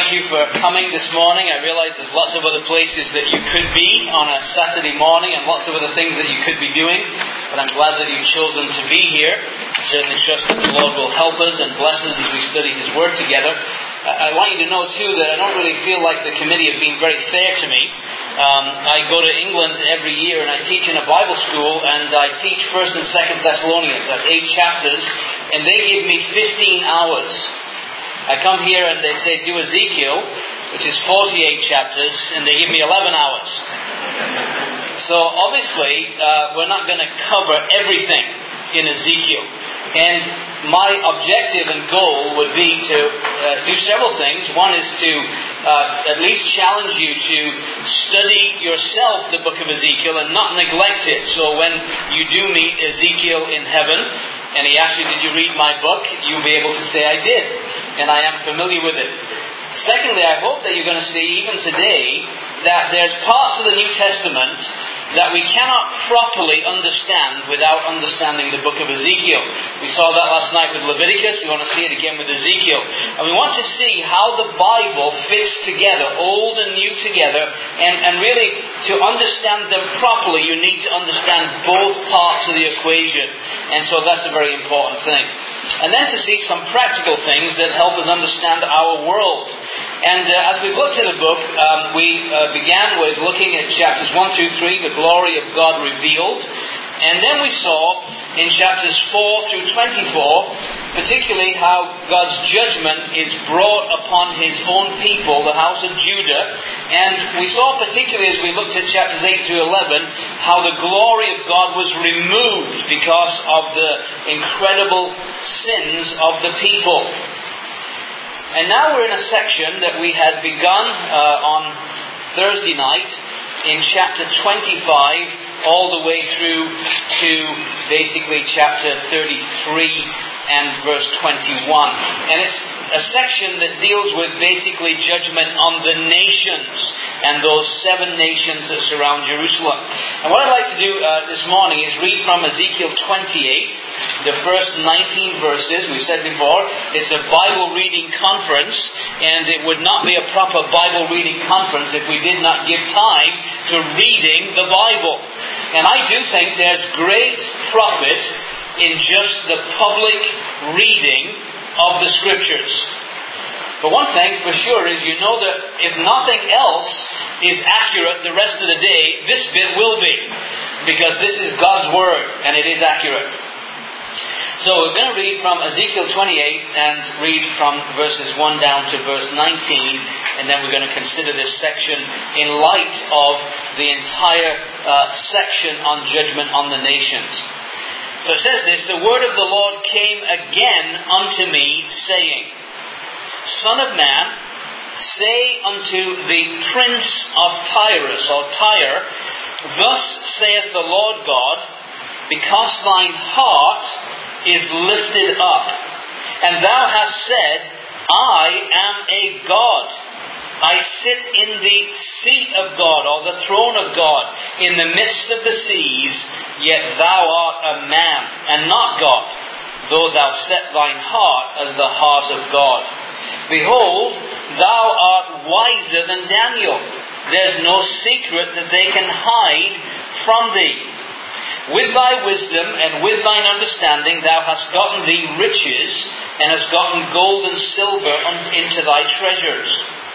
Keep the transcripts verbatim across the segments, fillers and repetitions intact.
thank you for coming this morning. I realize there's lots of other places that you could be on a Saturday morning and lots of other things that you could be doing, but I'm glad that you've chosen to be here. I certainly trust that the Lord will help us and bless us as we study His Word together. I want you to know too that I don't really feel like the committee have been very fair to me. Um, I go to England every year and I teach in a Bible school, and I teach First and Second Thessalonians. That's eight chapters, and they give me fifteen hours. I come here and they say, do Ezekiel, which is forty-eight chapters, and they give me eleven hours. So obviously, uh, we're not going to cover everything in Ezekiel. And my objective and goal would be to uh, do several things. One is to uh, at least challenge you to study yourself the book of Ezekiel and not neglect it. So when you do meet Ezekiel in heaven, and he asks you, did you read my book? You'll be able to say, I did. And I am familiar with it. Secondly, I hope that you're going to see, even today, that there's parts of the New Testament that we cannot properly understand without understanding the book of Ezekiel. We saw that last night with Leviticus. We want to see it again with Ezekiel. And we want to see how the Bible fits together, old and new together. And, and really, to understand them properly, you need to understand both parts of the equation. And so that's a very important thing. And then to see some practical things that help us understand our world. And uh, as we looked at the book, um, we uh, began with looking at chapters one through three, the glory of God revealed. And then we saw in chapters four through twenty-four, particularly how God's judgment is brought upon His own people, the house of Judah. And we saw particularly as we looked at chapters eight through eleven, how the glory of God was removed because of the incredible sins of the people. And now we're in a section that we had begun uh, on Thursday night in chapter twenty-five all the way through to basically chapter thirty-three and verse twenty-one. And it's a section that deals with basically judgment on the nations and those seven nations that surround Jerusalem. And what I'd like to do uh, this morning is read from Ezekiel twenty-eight, the first nineteen verses. We've said before, it's a Bible reading conference, and it would not be a proper Bible reading conference if we did not give time to reading the Bible. And I do think there's great profit in just the public reading of the Scriptures. But one thing for sure is you know that if nothing else is accurate the rest of the day, this bit will be. Because this is God's Word, and it is accurate. So we're going to read from Ezekiel twenty-eight and read from verses one down to verse nineteen, and then we're going to consider this section in light of the entire uh, section on judgment on the nations. So it says this, the word of the Lord came again unto me, saying, Son of man, say unto the prince of Tyrus, or Tyre, Thus saith the Lord God, because thine heart is lifted up, and thou hast said, I am a God. I sit in the seat of God, or the throne of God, in the midst of the seas, yet thou art a man, and not God, though thou set thine heart as the heart of God. Behold, thou art wiser than Daniel. There's no secret that they can hide from thee. With thy wisdom and with thine understanding thou hast gotten thee riches, and hast gotten gold and silver into thy treasures.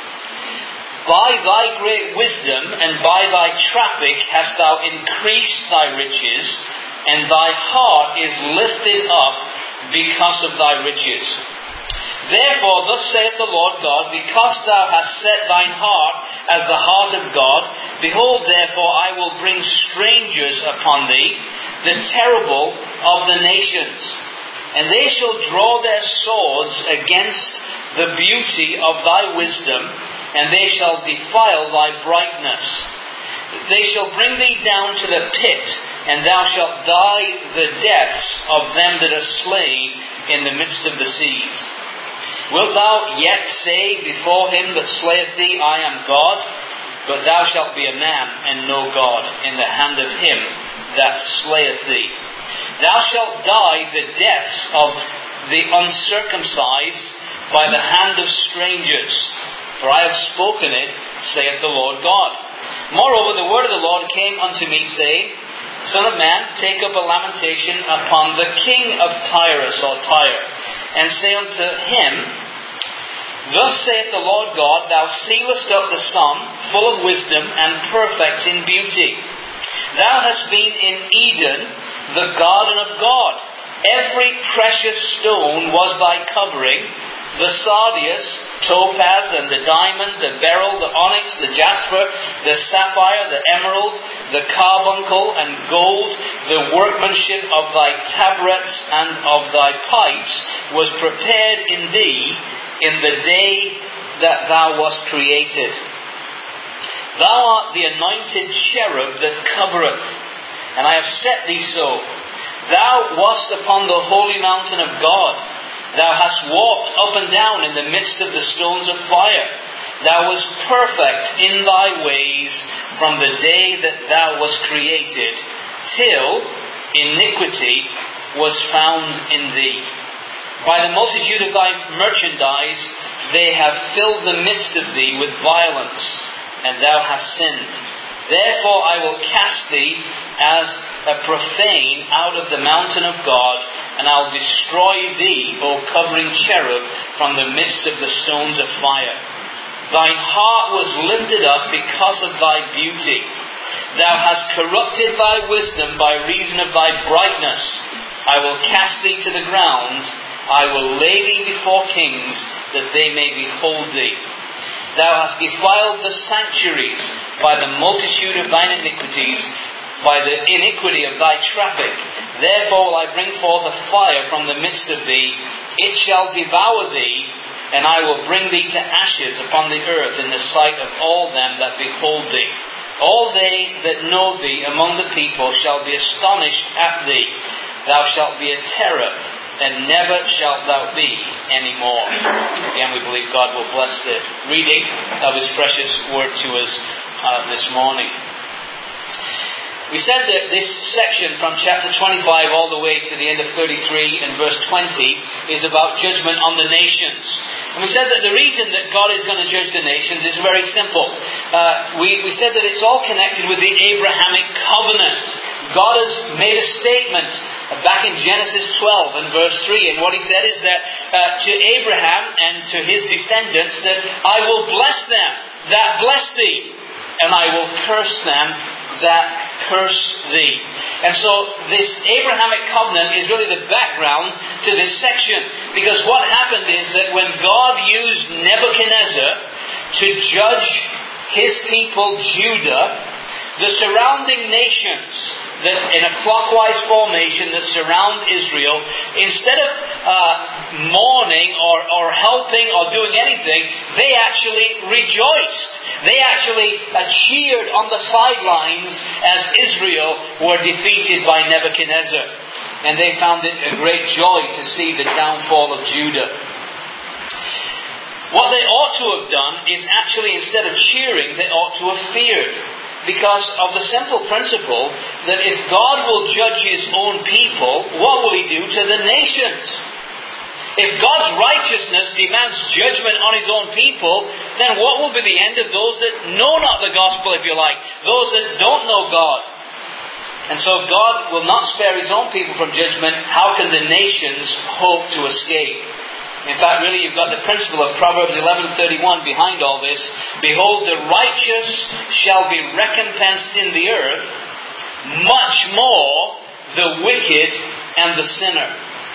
By thy great wisdom and by thy traffic hast thou increased thy riches, and thy heart is lifted up because of thy riches. Therefore, thus saith the Lord God, because thou hast set thine heart as the heart of God, behold, therefore, I will bring strangers upon thee, the terrible of the nations. And they shall draw their swords against the beauty of thy wisdom, and they shall defile thy brightness. They shall bring thee down to the pit, and thou shalt die the deaths of them that are slain in the midst of the seas. Wilt thou yet say before him that slayeth thee, I am God? But thou shalt be a man, and no God, in the hand of him that slayeth thee. Thou shalt die the deaths of the uncircumcised by the hand of strangers. For I have spoken it, saith the Lord God. Moreover, the word of the Lord came unto me, saying, Son of man, take up a lamentation upon the king of Tyrus, or Tyre, and say unto him, Thus saith the Lord God, Thou sealest up the sum, full of wisdom, and perfect in beauty. Thou hast been in Eden, the garden of God. Every precious stone was thy covering, the sardius, topaz, and the diamond, the beryl, the onyx, the jasper, the sapphire, the emerald, the carbuncle, and gold. The workmanship of thy tabrets and of thy pipes was prepared in thee in the day that thou wast created. Thou art the anointed cherub that covereth, and I have set thee so. Thou wast upon the holy mountain of God. Thou hast walked up and down in the midst of the stones of fire. Thou wast perfect in thy ways from the day that thou wast created, till iniquity was found in thee. By the multitude of thy merchandise they have filled the midst of thee with violence, and thou hast sinned. Therefore I will cast thee as a profane out of the mountain of God, and I will destroy thee, O covering cherub, from the midst of the stones of fire. Thine heart was lifted up because of thy beauty. Thou hast corrupted thy wisdom by reason of thy brightness. I will cast thee to the ground. I will lay thee before kings, that they may behold thee. Thou hast defiled the sanctuaries by the multitude of thine iniquities, by the iniquity of thy traffic. Therefore will I bring forth a fire from the midst of thee. It shall devour thee, and I will bring thee to ashes upon the earth in the sight of all them that behold thee. All they that know thee among the people shall be astonished at thee. Thou shalt be a terror, and never shalt thou be any more. Again, we believe God will bless the reading of His precious word to us uh, this morning. We said that this section from chapter twenty-five all the way to the end of thirty-three and verse twenty is about judgment on the nations. And we said that the reason that God is going to judge the nations is very simple. Uh, we, we said that it's all connected with the Abrahamic covenant. God has made a statement back in Genesis twelve and verse three, and what He said is that uh, to Abraham and to his descendants, that I will bless them that bless thee, and I will curse them that curse thee. And so this Abrahamic covenant is really the background to this section, because what happened is that when God used Nebuchadnezzar to judge his people Judah, the surrounding nations that in a clockwise formation that surround Israel, instead of uh, mourning or, or helping or doing anything, they actually rejoiced. They actually uh, cheered on the sidelines as Israel were defeated by Nebuchadnezzar. And they found it a great joy to see the downfall of Judah. What they ought to have done is actually, instead of cheering, they ought to have feared. Because of the simple principle that if God will judge His own people, what will He do to the nations? If God's righteousness demands judgment on His own people, then what will be the end of those that know not the gospel, if you like? Those that don't know God. And so God will not spare His own people from judgment. How can the nations hope to escape? In fact, really, you've got the principle of Proverbs eleven thirty-one behind all this. Behold, the righteous shall be recompensed in the earth, much more the wicked and the sinner.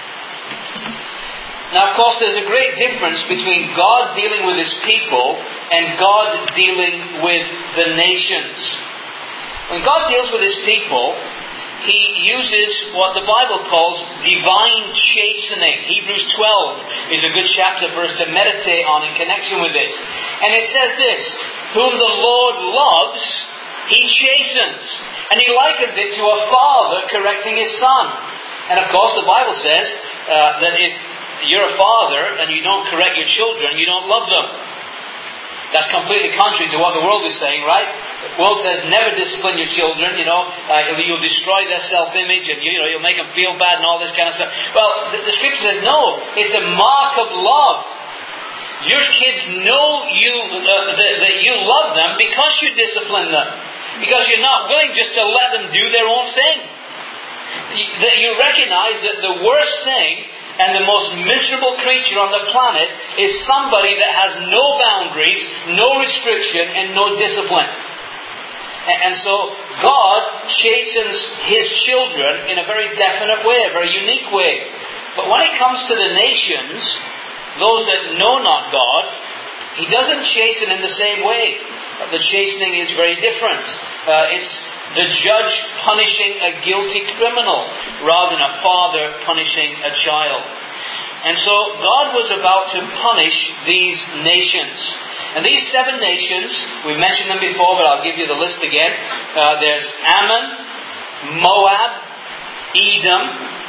Now, of course, there's a great difference between God dealing with His people and God dealing with the nations. When God deals with His people, He uses what the Bible calls divine chastening. Hebrews twelve is a good chapter for us to meditate on in connection with this. And it says this, whom the Lord loves, He chastens. And He likens it to a father correcting his son. And of course the Bible says uh, that if you're a father and you don't correct your children, you don't love them. That's completely contrary to what the world is saying, right? The world says never discipline your children, you know, uh, you'll destroy their self-image and you know you'll make them feel bad and all this kind of stuff. Well, the, the Scripture says no, it's a mark of love Your kids know you uh, that, that you love them because you discipline them. Because you're not willing just to let them do their own thing. That you recognize that the worst thing and the most miserable creature on the planet is somebody that has no boundaries, no restriction, and no discipline. And so God chastens His children in a very definite way, a very unique way. But when it comes to the nations, those that know not God, He doesn't chasten in the same way. The chastening is very different. Uh, it's the judge punishing a guilty criminal rather than a father punishing a child. And so God was about to punish these nations. And these seven nations, we've mentioned them before, but I'll give you the list again. Uh, there's Ammon, Moab, Edom,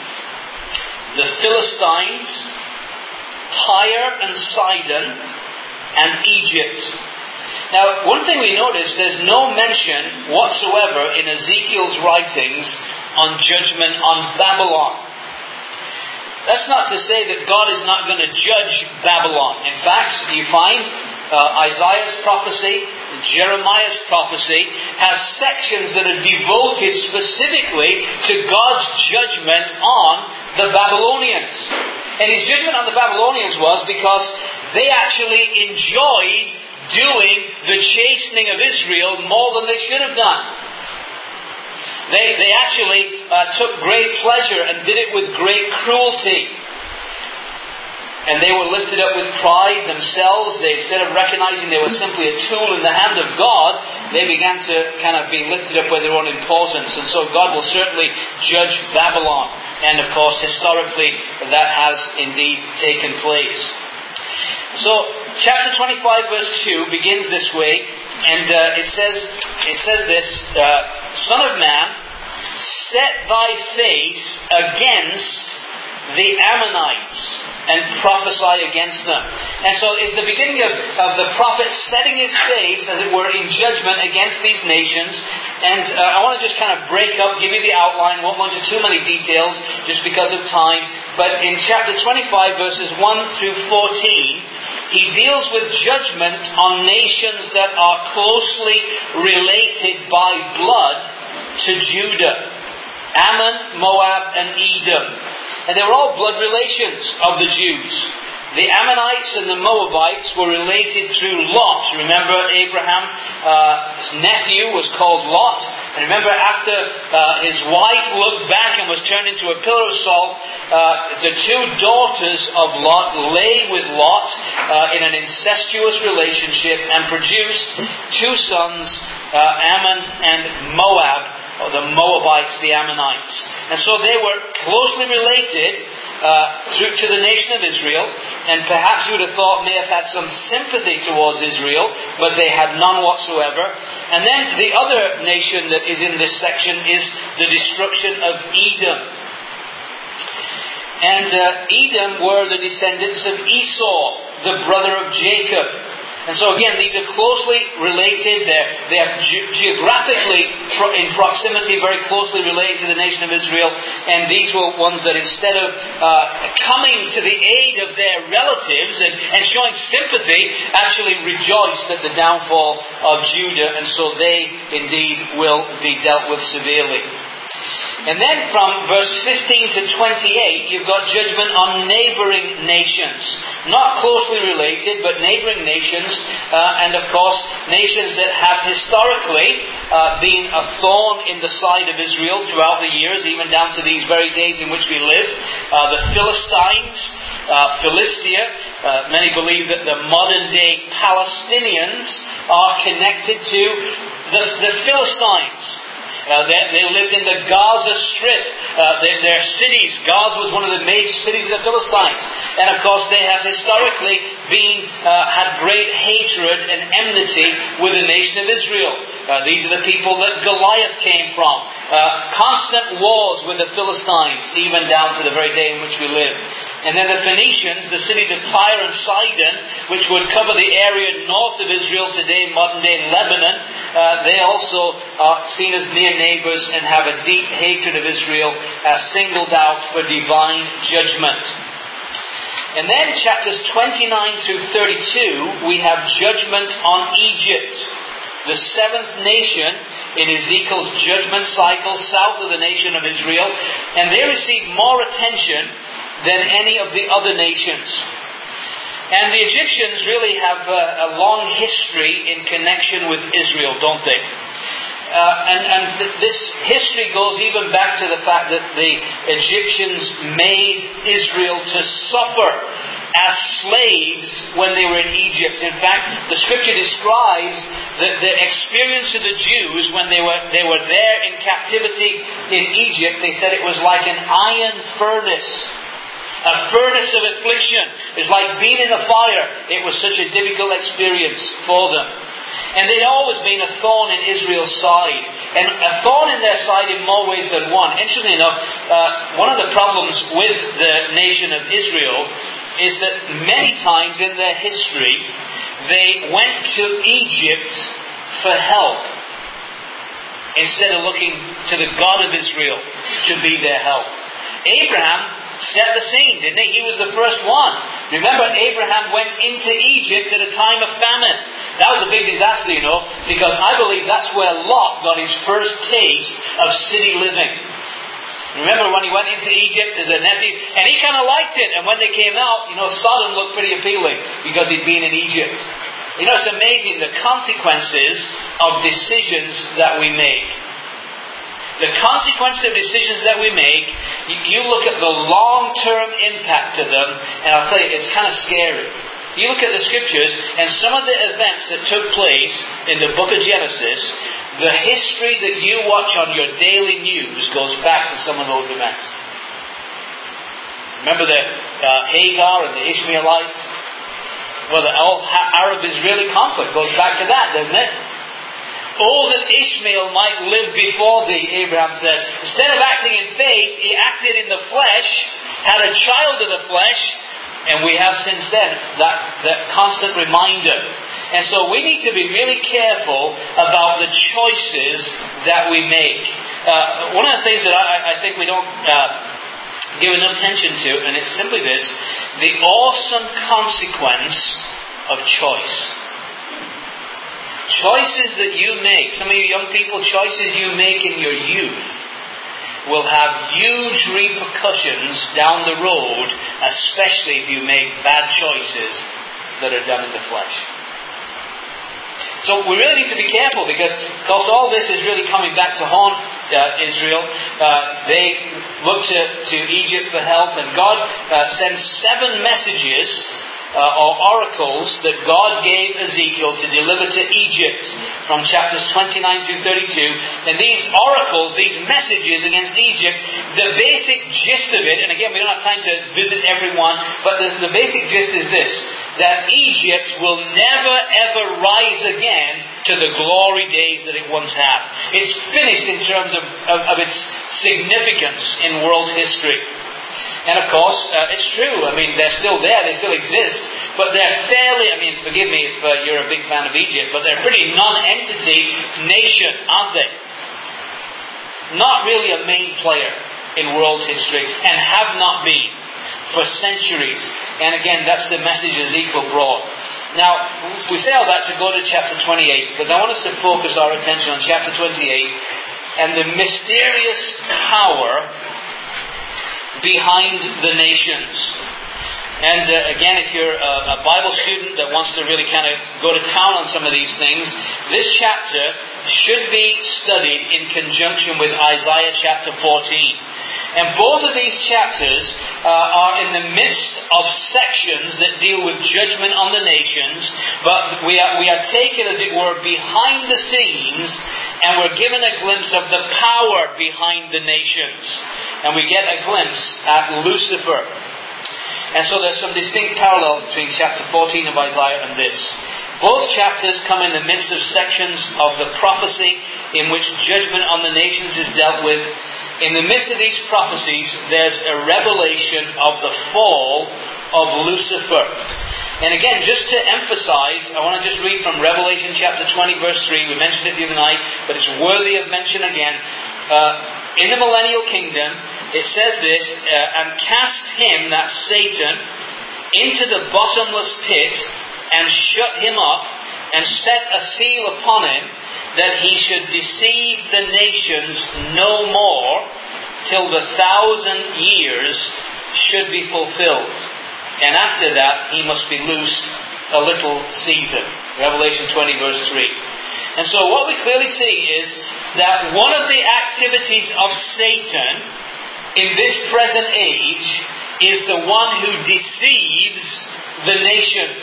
the Philistines, Tyre and Sidon, and Egypt. Now, one thing we notice, there's no mention whatsoever in Ezekiel's writings on judgment on Babylon. That's not to say that God is not going to judge Babylon. In fact, you find uh, Isaiah's prophecy, Jeremiah's prophecy, has sections that are devoted specifically to God's judgment on the Babylonians. And His judgment on the Babylonians was because they actually enjoyed doing the chastening of Israel more than they should have done. They, they actually uh, took great pleasure and did it with great cruelty. And they were lifted up with pride themselves. They, instead of recognizing they were simply a tool in the hand of God, they began to kind of be lifted up by their own importance. And so God will certainly judge Babylon. And of course, historically, that has indeed taken place. So, chapter twenty-five, verse two begins this way, and uh, it says, it says this, uh, Son of man, set thy face against the Ammonites and prophesy against them. And so it's the beginning of, of the prophet setting his face, as it were, in judgment against these nations. And uh, I want to just kind of break up, give you the outline, won't go into too many details just because of time. But in chapter twenty-five, verses one through fourteen, he deals with judgment on nations that are closely related by blood to Judah. Ammon, Moab, and Edom. And they were all blood relations of the Jews. The Ammonites and the Moabites were related through Lot. Remember, Abraham's uh, nephew was called Lot. And remember, after uh, his wife looked back and was turned into a pillar of salt, uh, the two daughters of Lot lay with Lot uh, in an incestuous relationship and produced two sons, uh, Ammon and Moab, or the Moabites, the Ammonites. And so they were closely related Uh, through to the nation of Israel, and perhaps you would have thought may have had some sympathy towards Israel, but they had none whatsoever. And then the other nation that is in this section is the destruction of Edom. And uh, Edom were the descendants of Esau, the brother of Jacob. And so again, these are closely related. They're, they're ge- geographically pro- in proximity, very closely related to the nation of Israel. And these were ones that instead of uh, coming to the aid of their relatives and, and showing sympathy, actually rejoiced at the downfall of Judah. And so they indeed will be dealt with severely. And then from verse fifteen to twenty-eight, you've got judgment on neighboring nations. Not closely related, but neighboring nations. Uh, and of course, nations that have historically uh, been a thorn in the side of Israel throughout the years, even down to these very days in which we live. Uh, the Philistines, uh, Philistia. Uh, many believe that the modern day Palestinians are connected to the, the Philistines. Uh, they, they lived in the Gaza Strip. Uh, their, their cities, Gaza was one of the major cities of the Philistines. And of course they have historically been, uh, had great hatred and enmity with the nation of Israel. Uh, these are the people that Goliath came from. Uh, constant wars with the Philistines, even down to the very day in which we live. And then the Phoenicians, the cities of Tyre and Sidon, which would cover the area north of Israel today, modern-day Lebanon, uh, they also are seen as near neighbors and have a deep hatred of Israel, as singled out for divine judgment. And then chapters twenty-nine through thirty-two, we have judgment on Egypt, the seventh nation in Ezekiel's judgment cycle south of the nation of Israel. And they receive more attention than any of the other nations. And the Egyptians really have a, a long history in connection with Israel, don't they? Uh, and and th- this history goes even back to the fact that the Egyptians made Israel to suffer as slaves when they were in Egypt. In fact, the scripture describes the, the experience of the Jews when they were they were there in captivity in Egypt. They said it was like an iron furnace. A furnace of affliction. It's like being in a fire. It was such a difficult experience for them. And they'd always been a thorn in Israel's side. And a thorn in their side in more ways than one. Interestingly enough, uh, one of the problems with the nation of Israel is that many times in their history, they went to Egypt for help, instead of looking to the God of Israel to be their help. Abraham set the scene, didn't he? He was the first one. Remember, Abraham went into Egypt at a time of famine. That was a big disaster, you know, because I believe that's where Lot got his first taste of city living. Remember when he went into Egypt as a nephew, and he kind of liked it, and when they came out, you know, Sodom looked pretty appealing because he'd been in Egypt. You know, it's amazing the consequences of decisions that we make. The consequences of decisions that we make, you look at the long-term impact of them, and I'll tell you, it's kind of scary. You look at the scriptures, and some of the events that took place in the book of Genesis, the history that you watch on your daily news goes back to some of those events. Remember the uh, Hagar and the Ishmaelites? Well, the Arab-Israeli conflict goes back to that, doesn't it? Oh, that Ishmael might live before thee, Abraham said. Instead of acting in faith, he acted in the flesh, had a child of the flesh, and we have since then that, that constant reminder. And so we need to be really careful about the choices that we make. Uh, one of the things that I, I think we don't uh, give enough attention to, and it's simply this, the awesome consequence of choice. Choices that you make, some of you young people, choices you make in your youth will have huge repercussions down the road, especially if you make bad choices that are done in the flesh. So we really need to be careful because, of course, all this is really coming back to haunt uh, Israel. Uh, they look to, to Egypt for help, and God uh, sends seven messages Uh, or oracles that God gave Ezekiel to deliver to Egypt from chapters twenty-nine through thirty-two. And these oracles, these messages against Egypt, the basic gist of it, and again we don't have time to visit everyone, but the, the basic gist is this, that Egypt will never ever rise again to the glory days that it once had. It's finished in terms of, of, of its significance in world history. And of course, uh, it's true. I mean, they're still there. They still exist. But they're fairly, I mean, forgive me if uh, you're a big fan of Egypt, but they're a pretty non-entity nation, aren't they? Not really a main player in world history, and have not been for centuries. And again, that's the message Ezekiel brought. Now, we say all that to go to chapter twenty-eight, because I want us to focus our attention on chapter twenty-eight and the mysterious power behind the nations. And uh, again, if you're a, a Bible student that wants to really kind of go to town on some of these things, this chapter should be studied in conjunction with Isaiah chapter fourteen. And both of these chapters uh, are in the midst of sections that deal with judgment on the nations, but we are, we are taken, as it were, behind the scenes, and we're given a glimpse of the power behind the nations. And we get a glimpse at Lucifer. And so there's some distinct parallel between chapter fourteen of Isaiah and this. Both chapters come in the midst of sections of the prophecy in which judgment on the nations is dealt with. In the midst of these prophecies, there's a revelation of the fall of Lucifer. And again, just to emphasize, I want to just read from Revelation chapter twenty, verse three. We mentioned it the other night, but it's worthy of mention again. Uh, in the millennial kingdom, it says this, uh, and cast him, that's Satan, into the bottomless pit, and shut him up, and set a seal upon him, that he should deceive the nations no more, till the thousand years should be fulfilled. And after that, he must be loosed a little season. Revelation twenty verse three. And so what we clearly see is that one of the activities of Satan in this present age is the one who deceives the nations.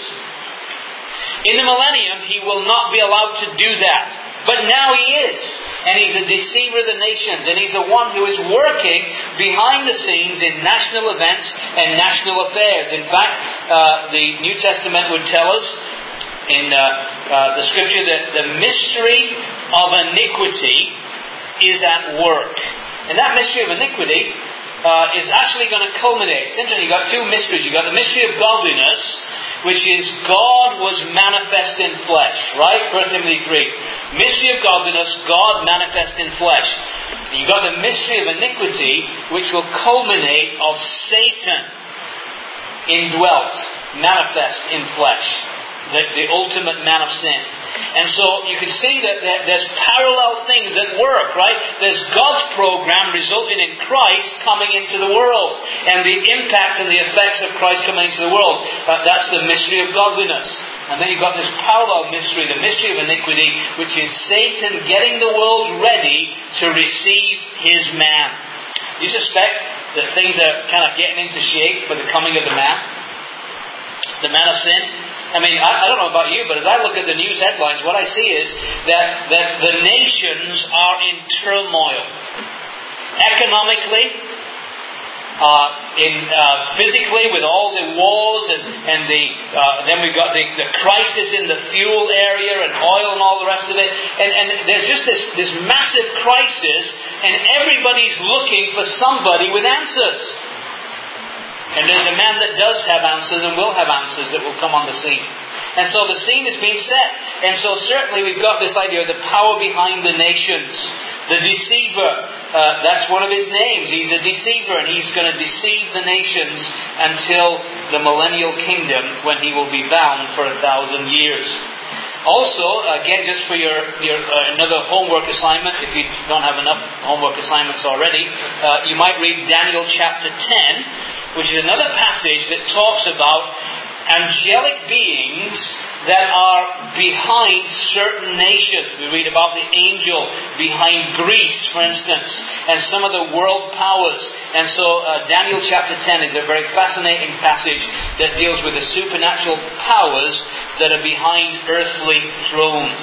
In the millennium, he will not be allowed to do that. But now he is. And he's a deceiver of the nations. And he's the one who is working behind the scenes in national events and national affairs. In fact, uh, the New Testament would tell us in uh, uh, the Scripture that the mystery of iniquity is at work. And that mystery of iniquity uh, is actually going to culminate. It's interesting, you've got two mysteries. You've got the mystery of godliness, which is God was manifest in flesh, right? First Timothy three. Mystery of godliness, God manifest in flesh. And you've got the mystery of iniquity, which will culminate of Satan indwelt, manifest in flesh. The, the ultimate man of sin. And so you can see that there's parallel things at work, right? There's God's program resulting in Christ coming into the world, and the impact and the effects of Christ coming into the world. Uh, that's the mystery of godliness. And then you've got this parallel mystery, the mystery of iniquity, which is Satan getting the world ready to receive his man. You suspect that things are kind of getting into shape for the coming of the man? The man of sin? I mean, I, I don't know about you, but as I look at the news headlines, what I see is that, that the nations are in turmoil. Economically, uh, in uh, physically, with all the wars, and, and the uh, then we've got the, the crisis in the fuel area, and oil and all the rest of it. And, and there's just this, this massive crisis, and everybody's looking for somebody with answers. And there's a man that does have answers and will have answers that will come on the scene. And so the scene is being set. And so certainly we've got this idea of the power behind the nations. The deceiver, uh, that's one of his names. He's a deceiver, and he's going to deceive the nations until the millennial kingdom, when he will be bound for a thousand years. Also, again, just for your, your uh, another homework assignment, if you don't have enough homework assignments already, uh, you might read Daniel chapter ten, which is another passage that talks about angelic beings that are behind certain nations. We read about the angel behind Greece, for instance, and some of the world powers. And so uh, Daniel chapter ten is a very fascinating passage that deals with the supernatural powers that are behind earthly thrones.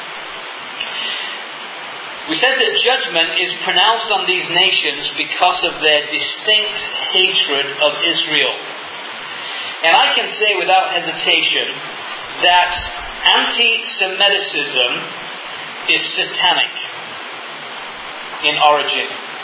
We said that judgment is pronounced on these nations because of their distinct hatred of Israel. And I can say without hesitation that anti-Semitism is satanic in origin.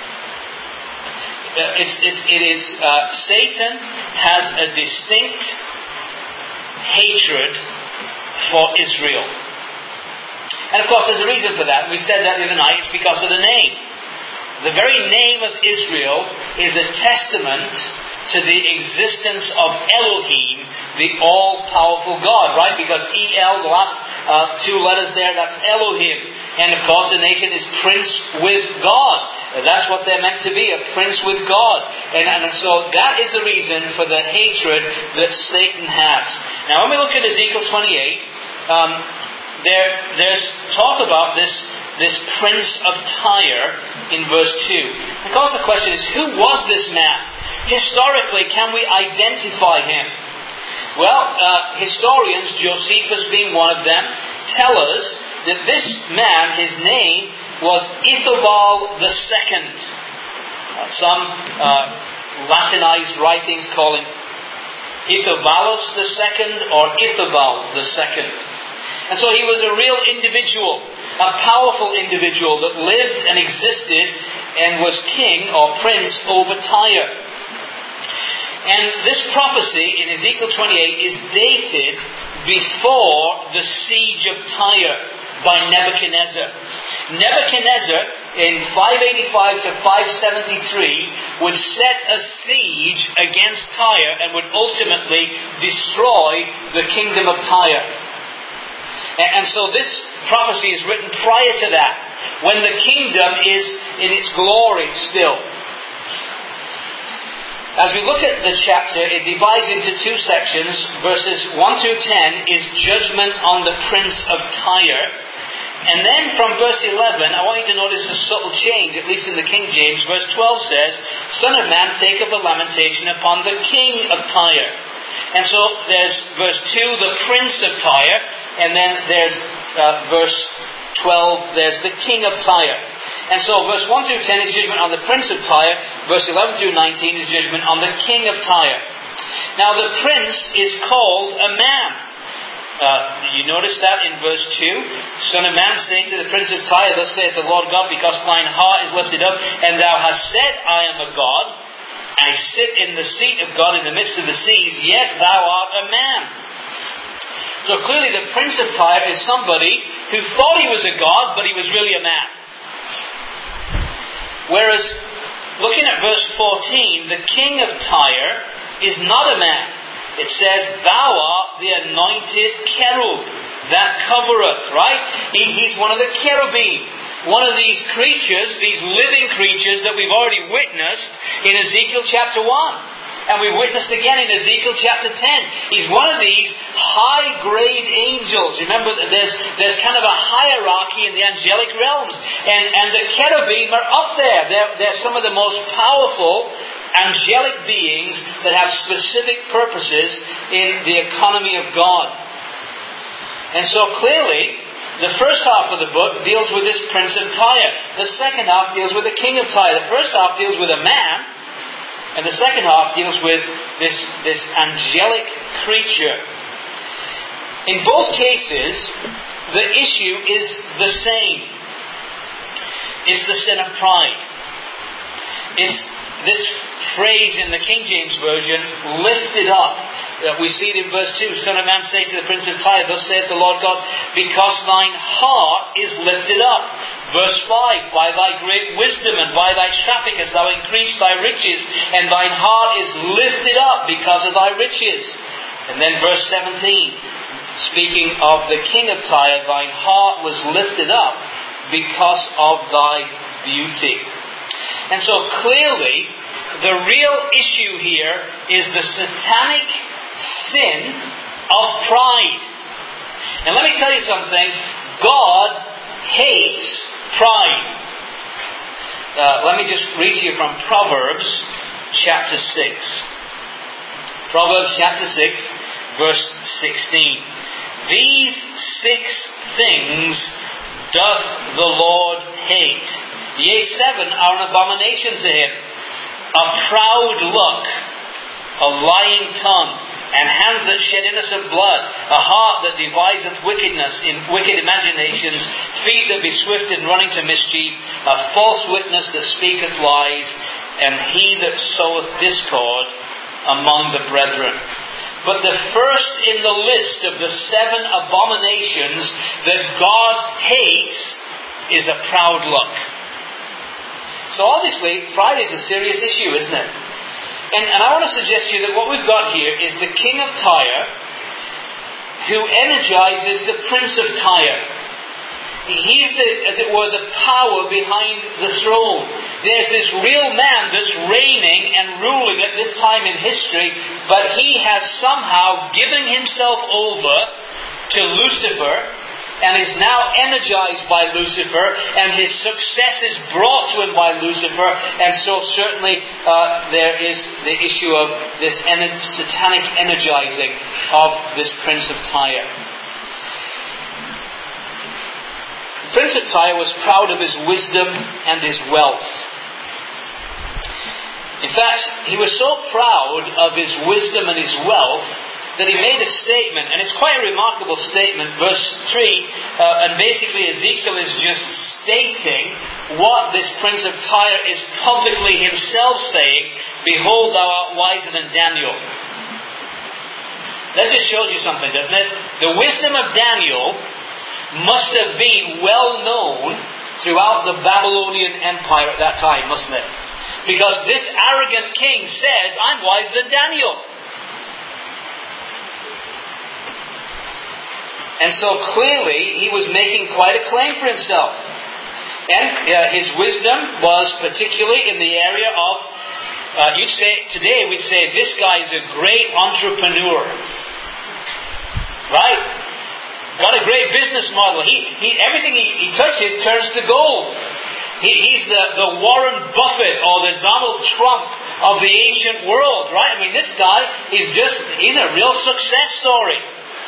It's, it's, it is, uh, Satan has a distinct hatred for Israel. And of course there's a reason for that. We said that the other night. It's because of the name. The very name of Israel is a testament to the existence of Elohim, the all-powerful God, right? Because E L, the last uh, two letters there, that's Elohim. And of course the nation is prince with God. That's what they're meant to be, a prince with God. And, and so that is the reason for the hatred that Satan has. Now when we look at Ezekiel twenty-eight, um, There, there's talk about this, this Prince of Tyre in verse two. Of course the question is, who was this man? Historically, can we identify him? Well, uh, historians, Josephus being one of them, tell us that this man, his name was Ithobal the Second. Uh, some uh, Latinized writings call him Ithobalus the Second or Ithobal the Second. And so he was a real individual, a powerful individual that lived and existed and was king or prince over Tyre. And this prophecy in Ezekiel twenty-eight is dated before the siege of Tyre by Nebuchadnezzar. Nebuchadnezzar in five eighty-five to five seventy-three would set a siege against Tyre and would ultimately destroy the kingdom of Tyre. And, and so this prophecy is written prior to that, when the kingdom is in its glory still. As we look at the chapter, it divides into two sections. Verses one through ten is judgment on the prince of Tyre. And then from verse eleven, I want you to notice a subtle change, at least in the King James. Verse twelve says, Son of man, take up a lamentation upon the king of Tyre. And so there's verse two, the prince of Tyre. And then there's uh, verse twelve, there's the king of Tyre. And so verse one through ten is judgment on the prince of Tyre. Verse eleven through nineteen is judgment on the king of Tyre. Now the prince is called a man. Uh, you notice that in verse two. Son of man, say to the prince of Tyre, Thus saith the Lord God, because thine heart is lifted up, and thou hast said, I am a God. I sit in the seat of God in the midst of the seas, yet thou art a man. So clearly the prince of Tyre is somebody who thought he was a god, but he was really a man. Whereas, looking at verse fourteen, the king of Tyre is not a man. It says, Thou art the anointed cherub that covereth, right? He, he's one of the cherubim. One of these creatures, these living creatures that we've already witnessed in Ezekiel chapter one. And we witnessed again in Ezekiel chapter ten. He's one of these high-grade angels. Remember, there's there's kind of a hierarchy in the angelic realms. And, and the cherubim are up there. They're, they're some of the most powerful angelic beings that have specific purposes in the economy of God. And so clearly, the first half of the book deals with this prince of Tyre. The second half deals with the king of Tyre. The first half deals with a man. And the second half deals with this, this angelic creature. In both cases, the issue is the same. It's the sin of pride. It's this phrase in the King James Version, lifted up. Uh, we see it in verse two. Son of man, say to the prince of Tyre, Thus saith the Lord God, because thine heart is lifted up. Verse five, by thy great wisdom and by thy traffic hast thou increased thy riches, and thine heart is lifted up because of thy riches. And then verse seventeen, speaking of the king of Tyre, thine heart was lifted up because of thy beauty. And so clearly, the real issue here is the satanic sin of pride. And let me tell you something, God hates pride. Uh, let me just read to you from Proverbs chapter six. Proverbs chapter six, verse sixteen. These six things doth the Lord hate. Yea, seven are an abomination to him. A proud look, a lying tongue, and hands that shed innocent blood, a heart that deviseth wickedness in wicked imaginations, feet that be swift in running to mischief, a false witness that speaketh lies, and he that soweth discord among the brethren. But the first in the list of the seven abominations that God hates is a proud look. So obviously, pride is a serious issue, isn't it? And, and I want to suggest to you that what we've got here is the king of Tyre who energizes the prince of Tyre. He's the, as it were, the power behind the throne. There's this real man that's reigning and ruling at this time in history, but he has somehow given himself over to Lucifer and is now energized by Lucifer, and his success is brought to him by Lucifer, and so certainly uh, there is the issue of this en- satanic energizing of this Prince of Tyre. The Prince of Tyre was proud of his wisdom and his wealth. In fact, he was so proud of his wisdom and his wealth that he made a statement, and it's quite a remarkable statement, verse three, uh, and basically Ezekiel is just stating what this Prince of Tyre is publicly himself saying, Behold, thou art wiser than Daniel. That just shows you something, doesn't it? The wisdom of Daniel must have been well known throughout the Babylonian Empire at that time, mustn't it? Because this arrogant king says, I'm wiser than Daniel. And so clearly he was making quite a claim for himself. And uh, his wisdom was particularly in the area of, uh, you'd say, today we'd say, this guy is a great entrepreneur. Right? Got a great business model. He, he everything he, he touches turns to gold. He, he's the, the Warren Buffett or the Donald Trump of the ancient world, right? I mean, this guy is just, he's a real success story.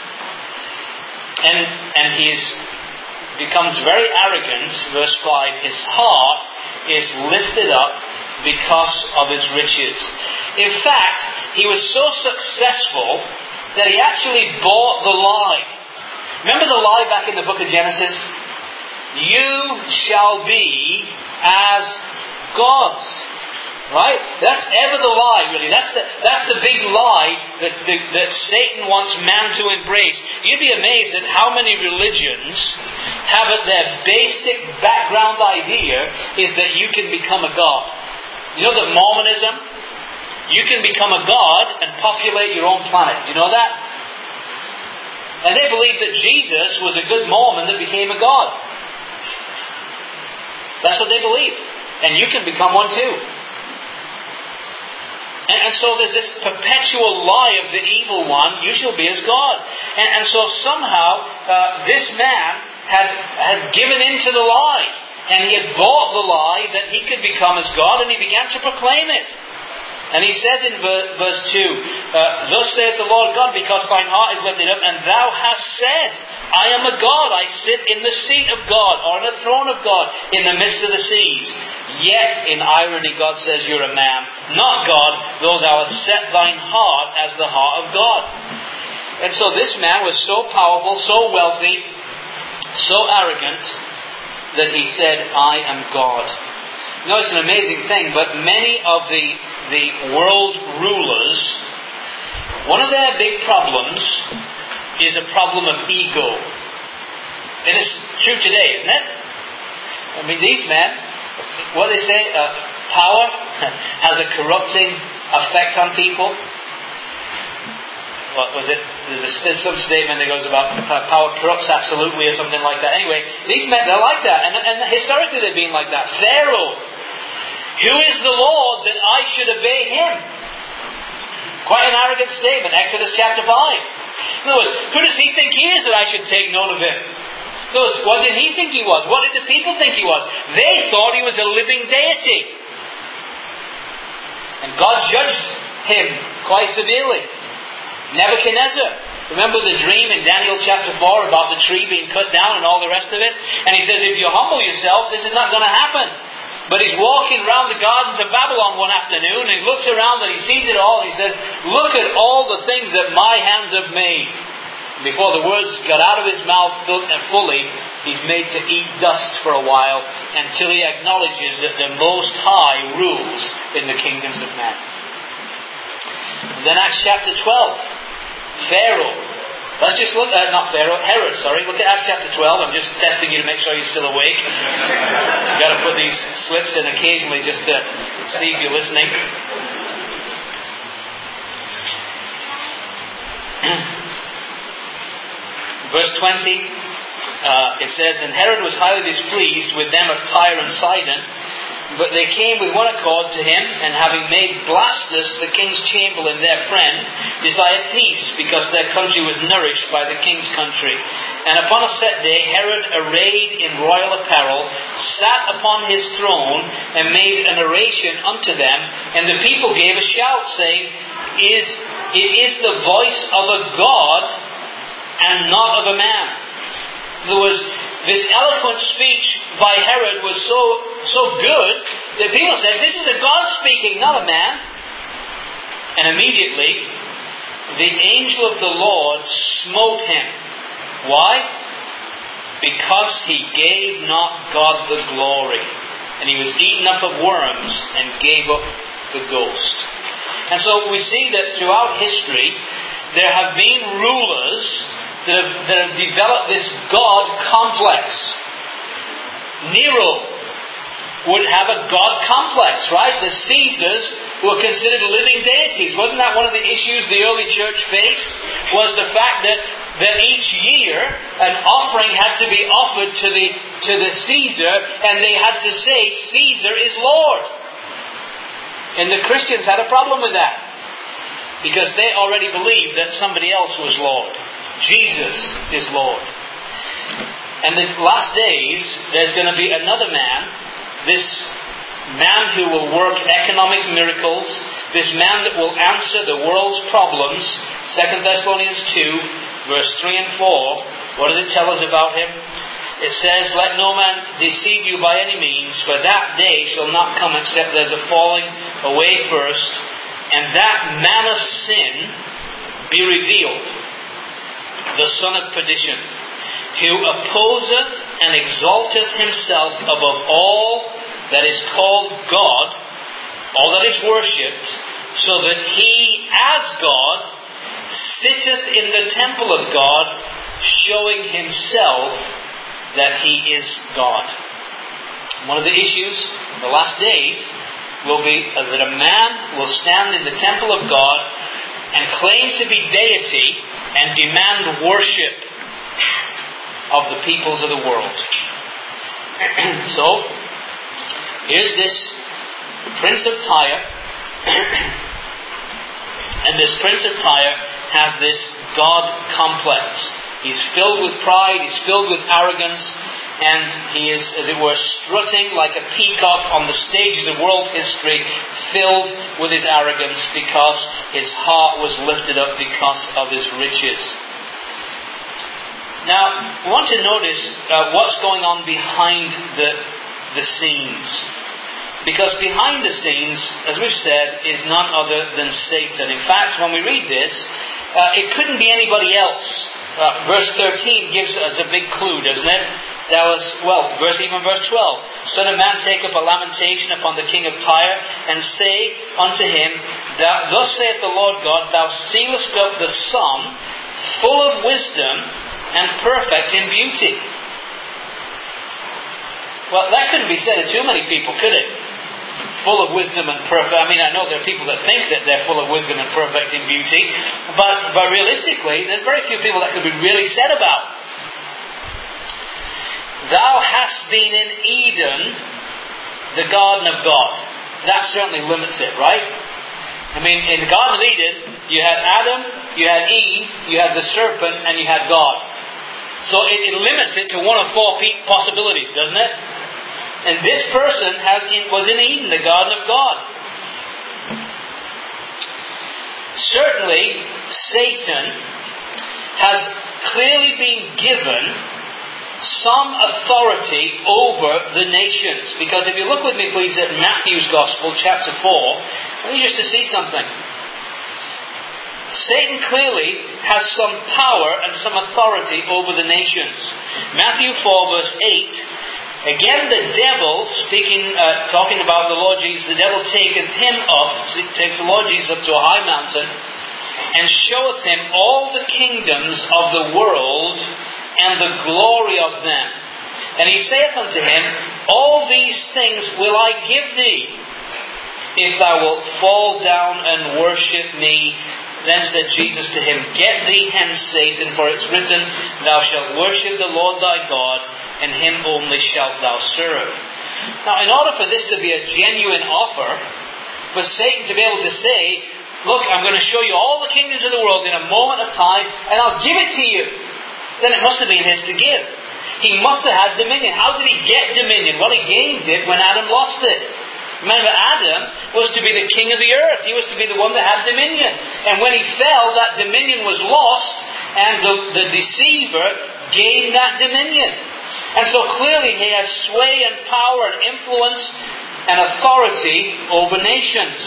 And and he's becomes very arrogant, verse five, his heart is lifted up because of his riches. In fact, he was so successful that he actually bought the lie. Remember the lie back in the book of Genesis? You shall be as gods. Right? That's ever the lie, really. That's the that's the big lie that, that, that Satan wants man to embrace. You'd be amazed at how many religions have at their basic background idea is that you can become a god. You know that Mormonism? You can become a god and populate your own planet. You know that? And they believe that Jesus was a good Mormon that became a god. That's what they believe. And you can become one too. And, and so there's this perpetual lie of the evil one, you shall be as God. And, and so somehow uh, this man had, had given in to the lie. And he had bought the lie that he could become as God, and he began to proclaim it. And he says in verse, verse two, uh, Thus saith the Lord God, because thine heart is lifted up, and thou hast said, I am a God, I sit in the seat of God, or in the throne of God, in the midst of the seas. Yet, in irony, God says, you're a man, not God, though thou hast set thine heart as the heart of God. And so this man was so powerful, so wealthy, so arrogant, that he said, I am God. You know, it's an amazing thing, but many of the, the world rulers, one of their big problems is a problem of ego. And it's true today, isn't it? I mean, these men, what they say, uh, power has a corrupting effect on people. What was it? There's, a, there's some statement that goes about power corrupts absolutely or something like that. Anyway, these men, they're like that. And, and historically they've been like that. Pharaoh. Who is the Lord that I should obey him? Quite an arrogant statement. Exodus chapter five. In other words, who does he think he is that I should take note of him? In other words, what did he think he was? What did the people think he was? They thought he was a living deity. And God judged him quite severely. Nebuchadnezzar. Remember the dream in Daniel chapter four about the tree being cut down and all the rest of it? And he says, if you humble yourself, this is not going to happen. But he's walking around the gardens of Babylon one afternoon, and he looks around and he sees it all, and he says, look at all the things that my hands have made. And before the words got out of his mouth fully, he's made to eat dust for a while, until he acknowledges that the Most High rules in the kingdoms of men. And then Acts chapter twelve. Pharaoh. Let's just look at, not Pharaoh, Herod, sorry. Look at Acts chapter twelve. I'm just testing you to make sure you're still awake. You've got to put these slips in occasionally just to see if you're listening. Verse twenty, uh, it says, And Herod was highly displeased with them of Tyre and Sidon, but they came with one accord to him, and having made Blastus, the king's chamberlain, their friend, desired peace, because their country was nourished by the king's country. And upon a set day, Herod, arrayed in royal apparel, sat upon his throne, and made an oration unto them, and the people gave a shout, saying, Is it is the voice of a God, and not of a man. There was this eloquent speech by Herod was so so good that people said, this is a God speaking, not a man. And immediately the angel of the Lord smote him. Why? Because he gave not God the glory. And he was eaten up of worms and gave up the ghost. And so we see that throughout history there have been rulers that have, that have developed this God complex. Nero would have a God complex, right? The Caesars were considered living deities. Wasn't that one of the issues the early church faced? Was the fact that, that each year an offering had to be offered to the, to the Caesar, and they had to say, Caesar is Lord. And the Christians had a problem with that, because they already believed that somebody else was Lord. Jesus is Lord. And the last days, there's going to be another man, this man who will work economic miracles, this man that will answer the world's problems. Second Thessalonians two, verse three and four. What does it tell us about him? It says, let no man deceive you by any means, for that day shall not come except there's a falling away first, and that man of sin be revealed, the son of perdition, who opposeth and exalteth himself above all that is called God, all that is worshipped, so that he, as God, sitteth in the temple of God, showing himself that he is God. One of the issues in the last days will be that a man will stand in the temple of God and claim to be deity and demand worship of the peoples of the world. So, here's this Prince of Tyre, and this Prince of Tyre has this God complex. He's filled with pride, he's filled with arrogance, and he is, as it were, strutting like a peacock on the stages of world history, filled with his arrogance because his heart was lifted up because of his riches. Now, we want to notice uh, what's going on behind the, the scenes. Because behind the scenes, as we've said, is none other than Satan. In fact, when we read this, uh, it couldn't be anybody else. Uh, verse thirteen gives us a big clue, doesn't it? That was, well, verse even verse twelve. Son of man, take up a lamentation upon the king of Tyre, and say unto him, Thus saith the Lord God, Thou sealest up the sum, full of wisdom, and perfect in beauty. Well, that couldn't be said of too many people, could it? Full of wisdom and perfect. I mean, I know there are people that think that they're full of wisdom and perfect in beauty, but, but realistically, there's very few people that could be really said about. Thou hast been in Eden, the garden of God. That certainly limits it, right? I mean, in the Garden of Eden, you had Adam, you had Eve, you had the serpent, and you had God. So it, it limits it to one of four possibilities, doesn't it? And this person has was in Eden, the garden of God. Certainly, Satan has clearly been given some authority over the nations. Because if you look with me, please, at Matthew's Gospel, chapter four, I want you just to see something. Satan clearly has some power and some authority over the nations. Matthew four, verse eight. Again, the devil, speaking, uh, talking about the Lord Jesus, the devil taketh him up, takes the Lord Jesus up to a high mountain, and showeth him all the kingdoms of the world and the glory of them. And he saith unto him, All these things will I give thee, if thou wilt fall down and worship me. Then said Jesus to him, Get thee hence, Satan, for it's written, Thou shalt worship the Lord thy God, and him only shalt thou serve. Now, in order for this to be a genuine offer, for Satan to be able to say, Look, I'm going to show you all the kingdoms of the world in a moment of time, and I'll give it to you, then it must have been his to give. He must have had dominion. How did he get dominion? Well, he gained it when Adam lost it. Remember, Adam was to be the king of the earth. He was to be the one that had dominion. And when he fell, that dominion was lost, and the, the deceiver gained that dominion. And so clearly he has sway and power and influence and authority over nations.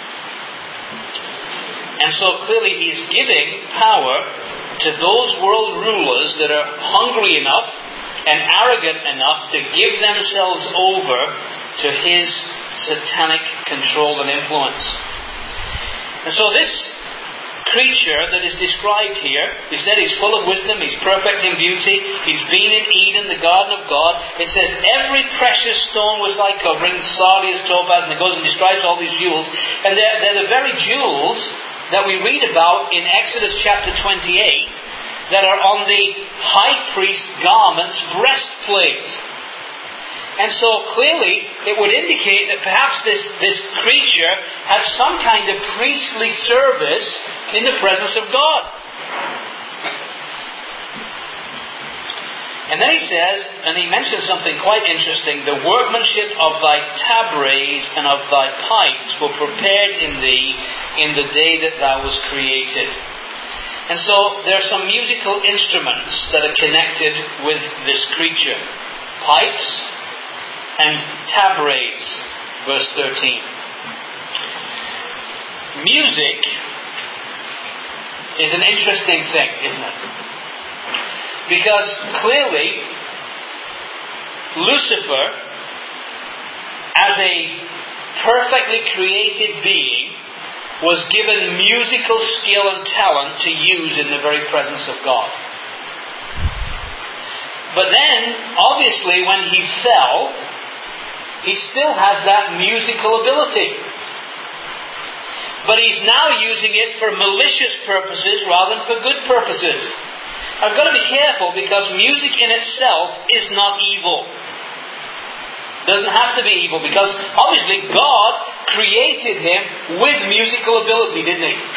And so clearly he is giving power to those world rulers that are hungry enough and arrogant enough to give themselves over to his satanic control and influence. And so this creature that is described here, we said he's full of wisdom, he's perfect in beauty, he's been in Eden, the garden of God. It says every precious stone was thy covering, sardius, topaz, and it goes and describes all these jewels. And they're, they're the very jewels that we read about in Exodus chapter twenty-eight that are on the high priest's garment's breastplate. And so clearly it would indicate that perhaps this, this creature had some kind of priestly service in the presence of God. And then he says, and he mentions something quite interesting, the workmanship of thy tabrets and of thy pipes were prepared in thee in the day that thou was created. And so there are some musical instruments that are connected with this creature. Pipes and tabrets, verse thirteen. Music is an interesting thing, isn't it? Because clearly, Lucifer, as a perfectly created being, was given musical skill and talent to use in the very presence of God. But then, obviously, when he fell, he still has that musical ability. But he's now using it for malicious purposes rather than for good purposes. I've got to be careful because music in itself is not evil. Doesn't have to be evil because obviously God created him with musical ability, didn't he?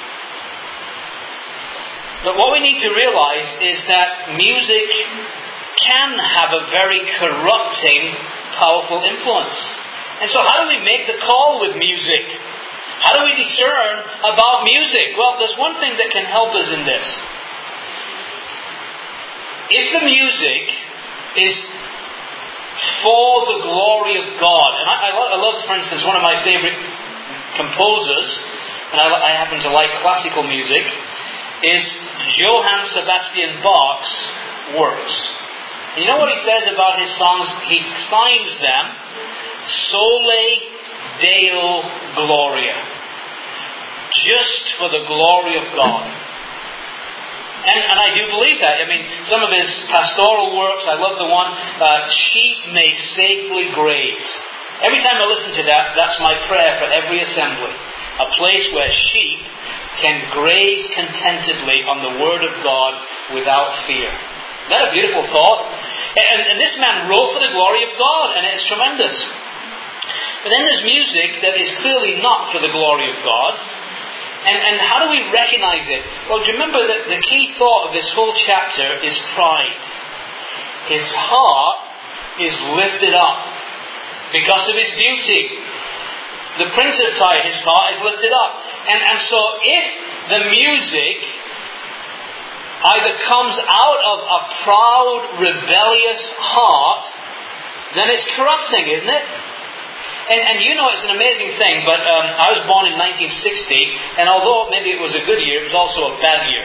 But what we need to realize is that music can have a very corrupting, powerful influence. And so how do we make the call with music? How do we discern about music? Well, there's one thing that can help us in this. If the music is for the glory of God, and I, I love, for instance, one of my favorite composers, and I, I happen to like classical music, is Johann Sebastian Bach's works. And you know what he says about his songs? He signs them Sole Deo Gloria. Just for the glory of God. And, and I do believe that. I mean, some of his pastoral works, I love the one, uh, Sheep May Safely Graze. Every time I listen to that, that's my prayer for every assembly. A place where sheep can graze contentedly on the Word of God without fear. Isn't that a beautiful thought? And, and this man wrote for the glory of God, and it's tremendous. But then there's music that is clearly not for the glory of God. And, and how do we recognize it? Well, do you remember that the key thought of this whole chapter is pride. His heart is lifted up because of his beauty. The Prince of Tyre, his heart is lifted up. And, and so if the music either comes out of a proud, rebellious heart, then it's corrupting, isn't it? And, and you know it's an amazing thing, but um, I was born in nineteen sixty, and although maybe it was a good year, it was also a bad year.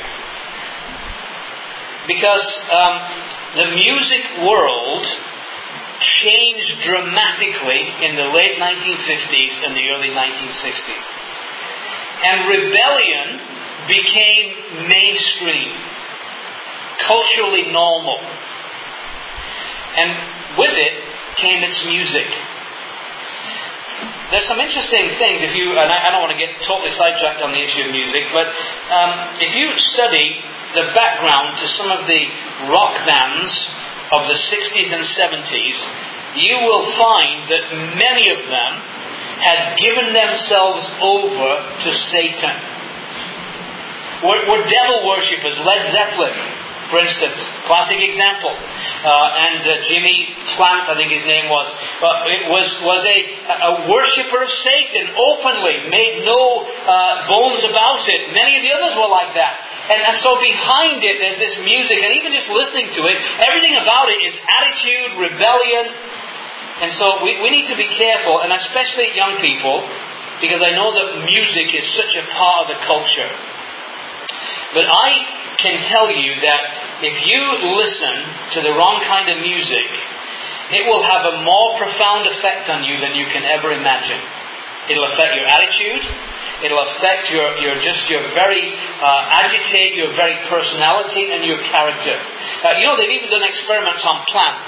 Because um, the music world changed dramatically in the late nineteen fifties and the early nineteen sixties. And rebellion became mainstream, culturally normal. And with it came its music. There's some interesting things, if you, and I, I don't want to get totally sidetracked on the issue of music, but um, if you study the background to some of the rock bands of the sixties and seventies, you will find that many of them had given themselves over to Satan. Were, were devil worshippers. Led Zeppelin, for instance, classic example. Uh, and uh, Jimmy Plant, I think his name was, uh, it was was a, a worshipper of Satan, openly, made no uh, bones about it. Many of the others were like that. And, and so behind it, there's this music, and even just listening to it, everything about it is attitude, rebellion. And so we, we need to be careful, and especially young people, because I know that music is such a part of the culture. But I can tell you that if you listen to the wrong kind of music, it will have a more profound effect on you than you can ever imagine. It'll affect your attitude. It'll affect your, your just your very uh, agitate your very personality and your character. Uh, you know, they've even done experiments on plants.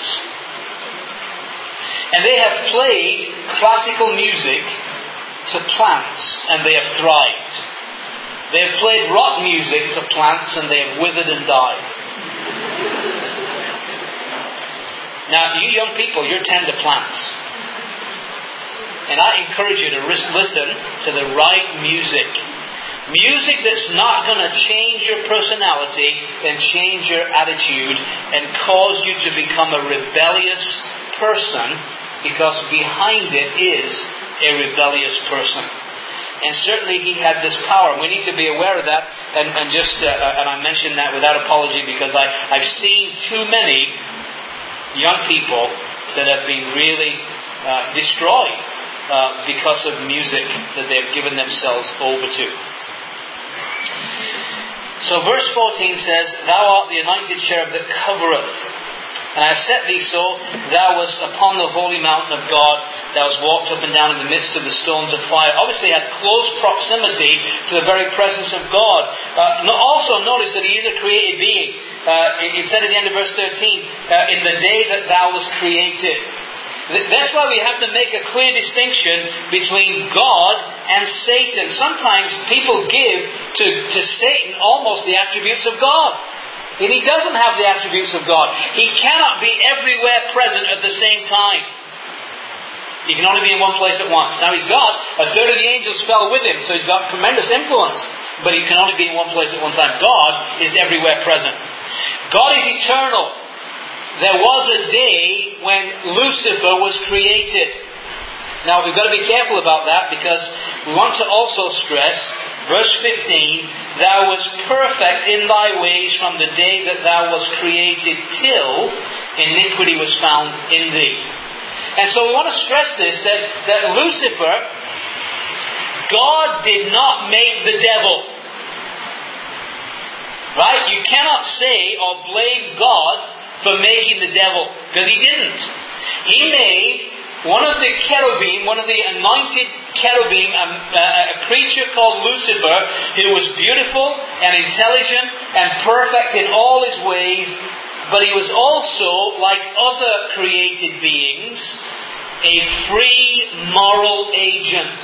And they have played classical music to plants, and they have thrived. They have played rock music to plants, and they have withered and died. Now, you young people, you're tender plants. And I encourage you to listen to the right music. Music that's not going to change your personality and change your attitude and cause you to become a rebellious person, because behind it is a rebellious person. And certainly he had this power. We need to be aware of that. And, and just uh, and I mention that without apology, because I, I've seen too many young people that have been really uh, destroyed uh, because of music that they've given themselves over to. So verse fourteen says, "Thou art the anointed cherub that covereth. And I have set thee so, thou wast upon the holy mountain of God, thou hast walked up and down in the midst of the stones of fire." Obviously had close proximity to the very presence of God. Uh, also notice that he is a created being. Uh, it said at the end of verse thirteen, uh, "in the day that thou wast created." That's why we have to make a clear distinction between God and Satan. Sometimes people give to, to Satan almost the attributes of God. And he doesn't have the attributes of God. He cannot be everywhere present at the same time. He can only be in one place at once. Now he's got, a third of the angels fell with him, so he's got tremendous influence. But he can only be in one place at one time. God is everywhere present. God is eternal. There was a day when Lucifer was created. Now we've got to be careful about that, because we want to also stress verse fifteen, "Thou wast perfect in thy ways from the day that thou wast created till iniquity was found in thee." And so we want to stress this, that, that Lucifer, God did not make the devil. Right? You cannot say or blame God for making the devil, because he didn't. He made one of the cherubim, one of the anointed cherubim, a, a creature called Lucifer, who was beautiful and intelligent and perfect in all his ways, but he was also, like other created beings, a free moral agent.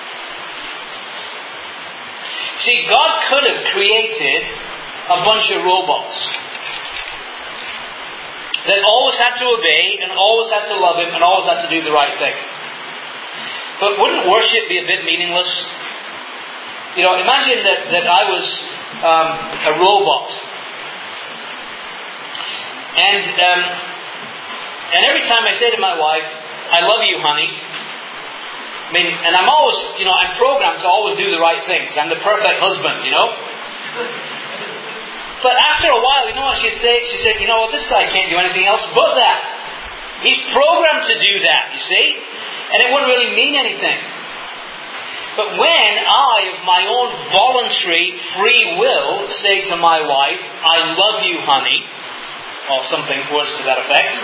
See, God could have created a bunch of robots that always had to obey and always had to love him and always had to do the right thing. But wouldn't worship be a bit meaningless? You know, imagine that, that I was um, a robot. And um, and every time I say to my wife, "I love you, honey," I mean, and I'm always, you know, I'm programmed to always do the right things. I'm the perfect husband, you know. But after a while, you know what she'd say? She said, "You know what, this guy can't do anything else but that. He's programmed to do that, you see? And it wouldn't really mean anything." But when I, of my own voluntary free will, say to my wife, "I love you, honey," or something words to that effect,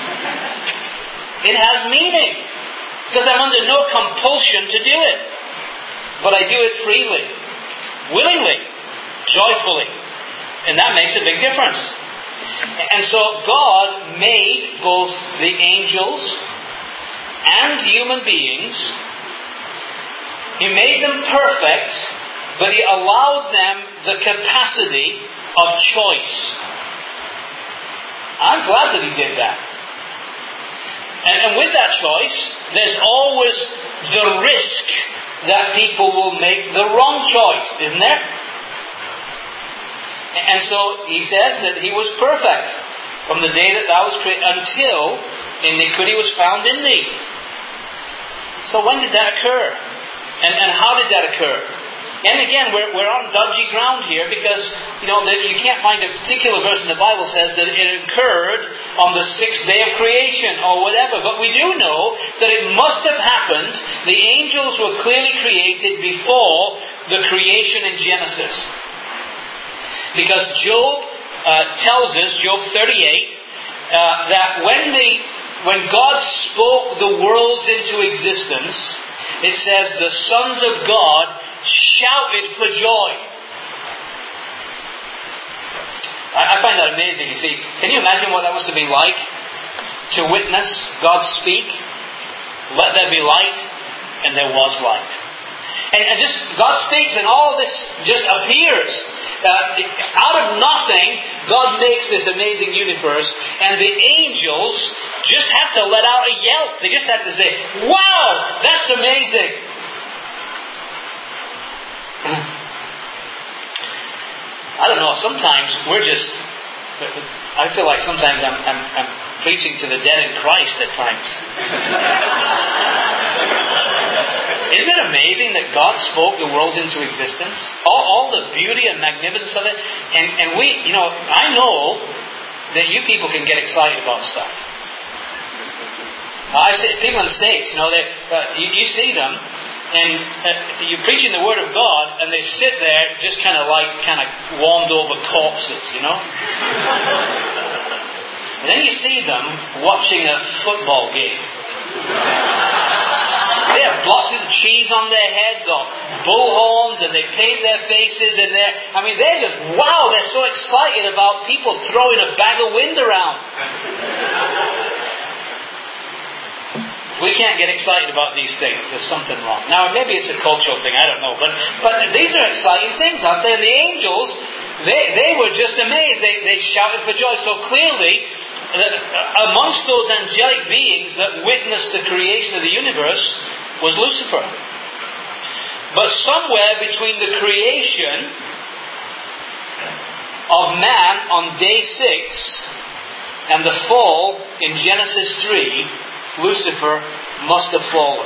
it has meaning. Because I'm under no compulsion to do it. But I do it freely, willingly, joyfully. And that makes a big difference. And so God made both the angels and human beings. He made them perfect, but He allowed them the capacity of choice. I'm glad that He did that. And, and with that choice, there's always the risk that people will make the wrong choice, isn't there? And so he says that he was perfect from the day that thou was created until iniquity was found in thee. So when did that occur? And, and how did that occur? And again, we're, we're on dodgy ground here, because, you know, that you can't find a particular verse in the Bible says that it occurred on the sixth day of creation or whatever. But we do know that it must have happened. The angels were clearly created before the creation in Genesis. Because Job uh, tells us, Job thirty-eight, uh, that when the when God spoke the worlds into existence, it says the sons of God shouted for joy. I, I find that amazing, you see. Can you imagine what that was to be like? To witness God speak, let there be light, and there was light. And, and just, God speaks and all this just appears. Uh, out of nothing, God makes this amazing universe, and the angels just have to let out a yelp. They just have to say, wow, that's amazing. I don't know, sometimes we're just, I feel like sometimes I'm, I'm, I'm preaching to the dead in Christ at times. Isn't it amazing that God spoke the world into existence? All, all the beauty and magnificence of it. And, and we, you know, I know that you people can get excited about stuff. I see people in the States, you know, they, uh, you, you see them, and uh, you're preaching the Word of God, and they sit there just kind of like, kind of warmed over corpses, you know? And then you see them watching a football game. They have blocks of cheese on their heads or bullhorns, and they paint their faces, and they're, I mean, they're just, wow, they're so excited about people throwing a bag of wind around. If we can't get excited about these things, there's something wrong. Now, maybe it's a cultural thing, I don't know, but but these are exciting things, aren't they? The angels, they, they were just amazed. They, they shouted for joy. So clearly, amongst those angelic beings that witnessed the creation of the universe was Lucifer. But somewhere between the creation of man on day six and the fall in Genesis three, Lucifer must have fallen.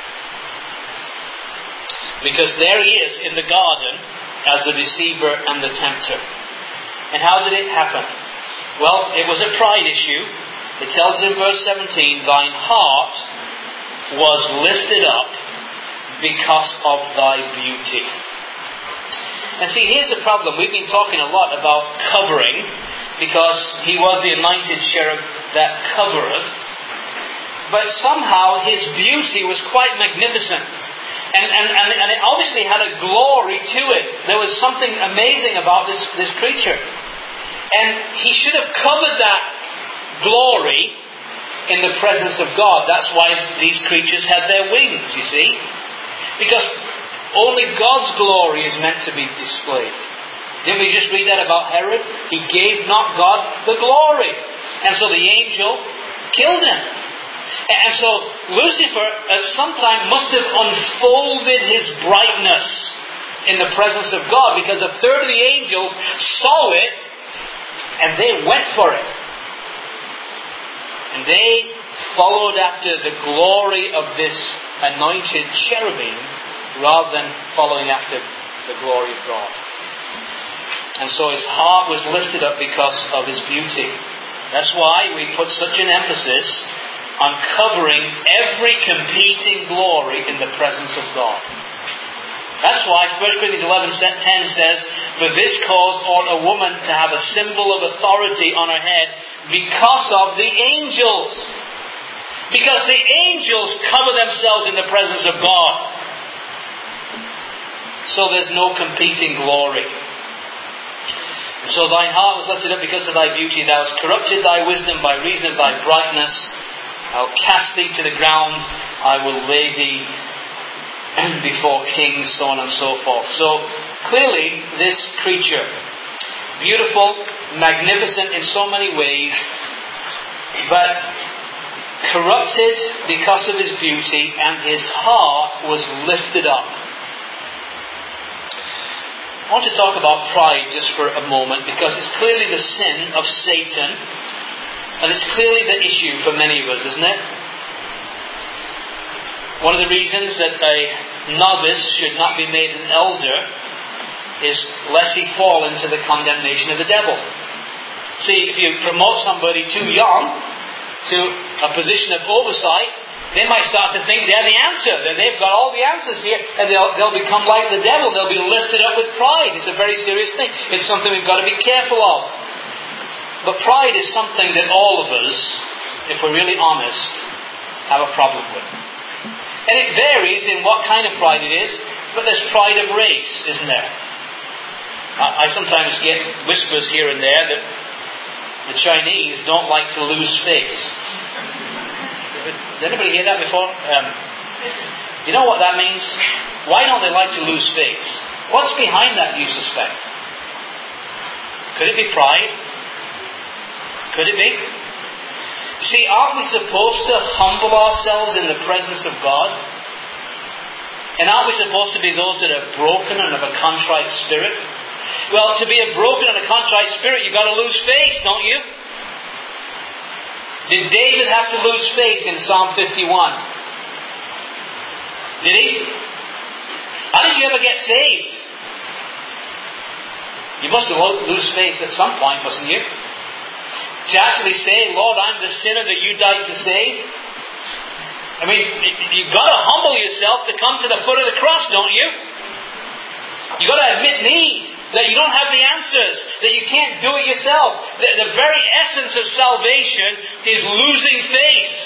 Because there he is in the garden as the deceiver and the tempter. And how did it happen? Well, it was a pride issue. It tells us in verse seventeen, thine heart was lifted up because of thy beauty. And see, here's the problem. We've been talking a lot about covering, because he was the anointed cherub that covereth. But somehow his beauty was quite magnificent. And, and, and, and it obviously had a glory to it. There was something amazing about this, this creature. And he should have covered that glory in the presence of God. That's why these creatures had their wings, you see. Because only God's glory is meant to be displayed. Didn't we just read that about Herod? He gave not God the glory. And so the angel killed him. And so Lucifer at some time must have unfolded his brightness in the presence of God, because a third of the angels saw it and they went for it. And they followed after the glory of this anointed cherubim rather than following after the glory of God. And so his heart was lifted up because of his beauty. That's why we put such an emphasis on covering every competing glory in the presence of God. That's why First Corinthians eleven ten says, for this cause ought a woman to have a symbol of authority on her head because of the angels. Because the angels cover themselves in the presence of God. So there's no competing glory. And so thine heart was lifted up because of thy beauty. Thou hast corrupted thy wisdom by reason of thy brightness. I'll cast thee to the ground. I will lay thee before kings, so on and so forth. So clearly this creature, beautiful, magnificent in so many ways, but corrupted because of his beauty, and his heart was lifted up. I want to talk about pride just for a moment, because it's clearly the sin of Satan, and it's clearly the issue for many of us, isn't it? One of the reasons that a novice should not be made an elder is lest he fall into the condemnation of the devil. See, if you promote somebody too young to a position of oversight, they might start to think they're the answer, that they've got all the answers here, and they'll, they'll become like the devil. They'll be lifted up with pride. It's a very serious thing. It's something we've got to be careful of. But pride is something that all of us, if we're really honest, have a problem with. And it varies in what kind of pride it is. but there's pride of race, isn't there? I, I sometimes get whispers here and there that the Chinese don't like to lose face. Did anybody hear that before? Um, you know what that means? Why don't they like to lose face? What's behind that, you suspect? Could it be pride? Could it be? You see, aren't we supposed to humble ourselves in the presence of God? And aren't we supposed to be those that are broken and of a contrite spirit? Well, to be a broken and a contrite spirit, you've got to lose face, don't you? Did David have to lose face in Psalm fifty-one? Did he? How did you ever get saved? You must have lost face at some point, mustn't you? To actually say, Lord, I'm the sinner that you died to save. I mean, you've got to humble yourself to come to the foot of the cross, don't you? You've got to admit need, that you don't have the answers, that you can't do it yourself. The, the very essence of salvation is losing face.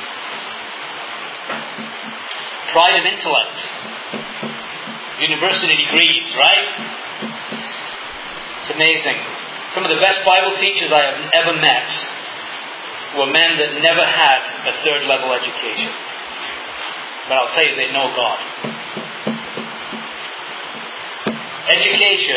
Pride of intellect. University degrees, right? It's amazing. Some of the best Bible teachers I have ever met were men that never had a third level education. But I'll tell you, they know God. Education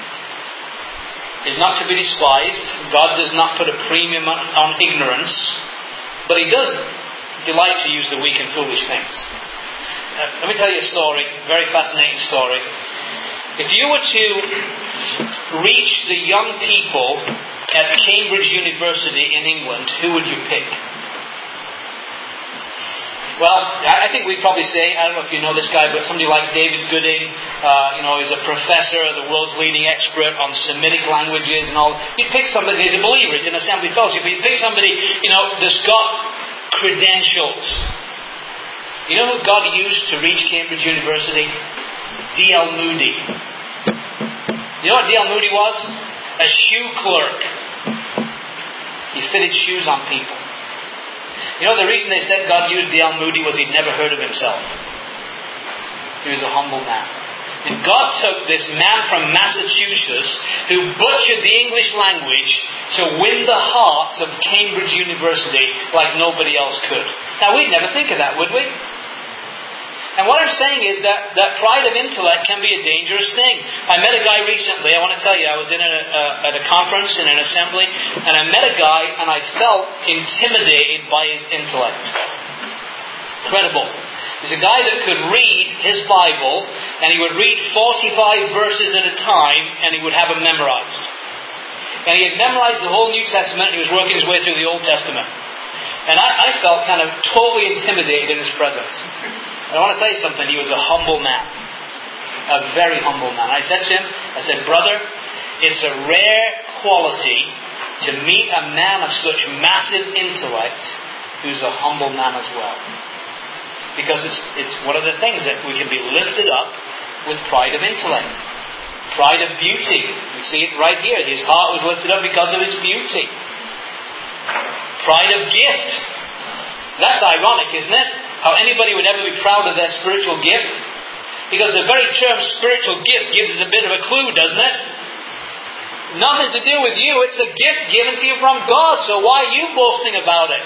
is not to be despised. God does not put a premium on, on ignorance, but He does delight to use the weak and foolish things. Uh, let me tell you a story, a very fascinating story. If you were to reach the young people at Cambridge University in England, who would you pick? Well, I think we'd probably say, I don't know if you know this guy, but somebody like David Gooding, uh, you know, he's a professor, the world's leading expert on Semitic languages and all. You'd pick somebody, he's a believer, he's in Assembly Fellowship, but you'd pick somebody, you know, that's got credentials. You know who God used to reach Cambridge University? D L Moody. You know what D L Moody was? A shoe clerk. He fitted shoes on people. You know the reason they said God used D L Moody was he'd never heard of himself. He was a humble man. And God took this man from Massachusetts who butchered the English language to win the hearts of Cambridge University like nobody else could. Now we'd never think of that, would we? And what I'm saying is that, that pride of intellect can be a dangerous thing. I met a guy recently, I want to tell you, I was in a, a, at a conference in an assembly, and I met a guy and I felt intimidated by his intellect. Incredible. There's a guy that could read his Bible, and he would read forty-five verses at a time, and he would have them memorized. And he had memorized the whole New Testament, and he was working his way through the Old Testament. And I, I felt kind of totally intimidated in his presence. I want to tell you something, he was a humble man. A very humble man. I said to him, I said, brother, it's a rare quality to meet a man of such massive intellect who's a humble man as well. Because it's, it's one of the things that we can be lifted up with pride of intellect. Pride of beauty. You see it right here. His heart was lifted up because of his beauty. Pride of gift. That's ironic, isn't it? How anybody would ever be proud of their spiritual gift. Because the very term spiritual gift gives us a bit of a clue, doesn't it? Nothing to do with you. It's a gift given to you from God. So why are you boasting about it?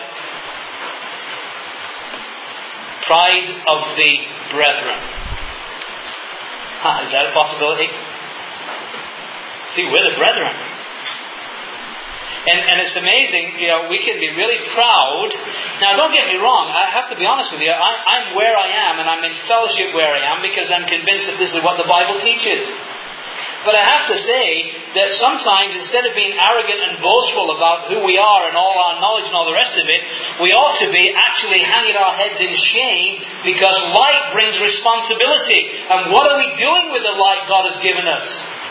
Pride of the brethren. Huh, is that a possibility? See, we're the brethren. And, and it's amazing, you know, we can be really proud. Now, don't get me wrong. I have to be honest with you. I, I'm where I am, and I'm in fellowship where I am because I'm convinced that this is what the Bible teaches. But I have to say that sometimes, instead of being arrogant and boastful about who we are and all our knowledge and all the rest of it, we ought to be actually hanging our heads in shame because light brings responsibility. And what are we doing with the light God has given us?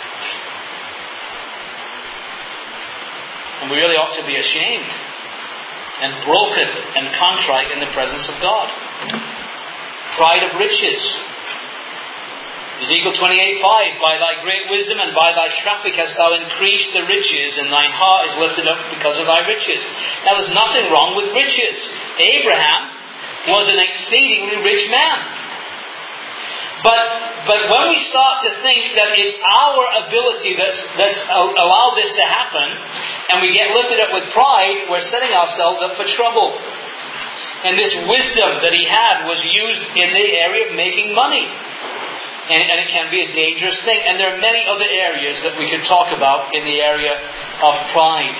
And we really ought to be ashamed and broken and contrite in the presence of God. Pride of riches. Ezekiel twenty-eight five, by thy great wisdom and by thy traffic hast thou increased the riches, and thine heart is lifted up because of thy riches. Now there's nothing wrong with riches. Abraham was an exceedingly rich man. But But when we start to think that it's our ability that's, that's allowed this to happen, and we get lifted up with pride, we're setting ourselves up for trouble. And this wisdom that he had was used in the area of making money. And, and it can be a dangerous thing. And there are many other areas that we could talk about in the area of pride.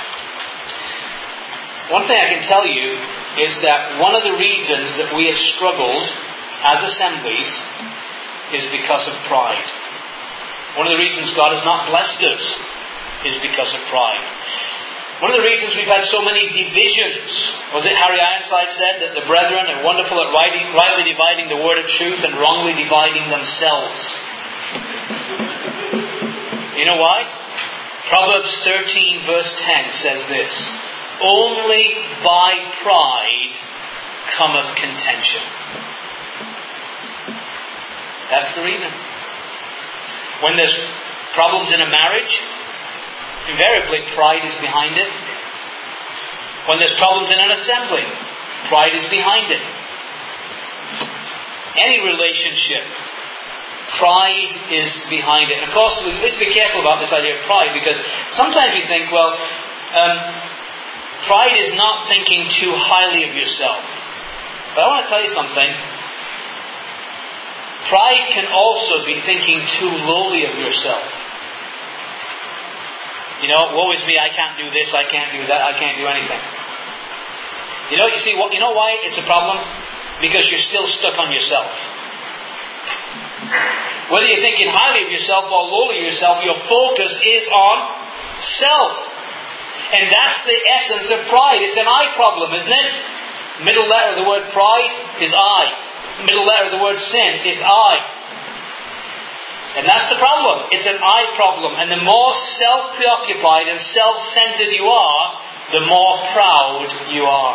One thing I can tell you is that one of the reasons that we have struggled as assemblies is because of pride. One of the reasons God has not blessed us is because of pride. One of the reasons we've had so many divisions, was it Harry Ironside said that the brethren are wonderful at rightly, rightly dividing the word of truth and wrongly dividing themselves. You know why? Proverbs thirteen verse ten says this: only by pride cometh contention. That's the reason. When there's problems in a marriage, invariably pride is behind it. When there's problems in an assembly, pride is behind it. Any relationship, pride is behind it. And of course, let's be careful about this idea of pride, because sometimes we think, well, um, pride is not thinking too highly of yourself. But I want to tell you something. Pride can also be thinking too lowly of yourself. You know, woe is me, I can't do this, I can't do that, I can't do anything. You know, you see, what, you know why it's a problem? Because you're still stuck on yourself. Whether you're thinking highly of yourself or lowly of yourself, your focus is on self. And that's the essence of pride. It's an I problem, isn't it? Middle letter of the word pride is I. Middle letter of the word sin is I. And that's the problem. It's an I problem. And the more self-preoccupied and self-centered you are, the more proud you are.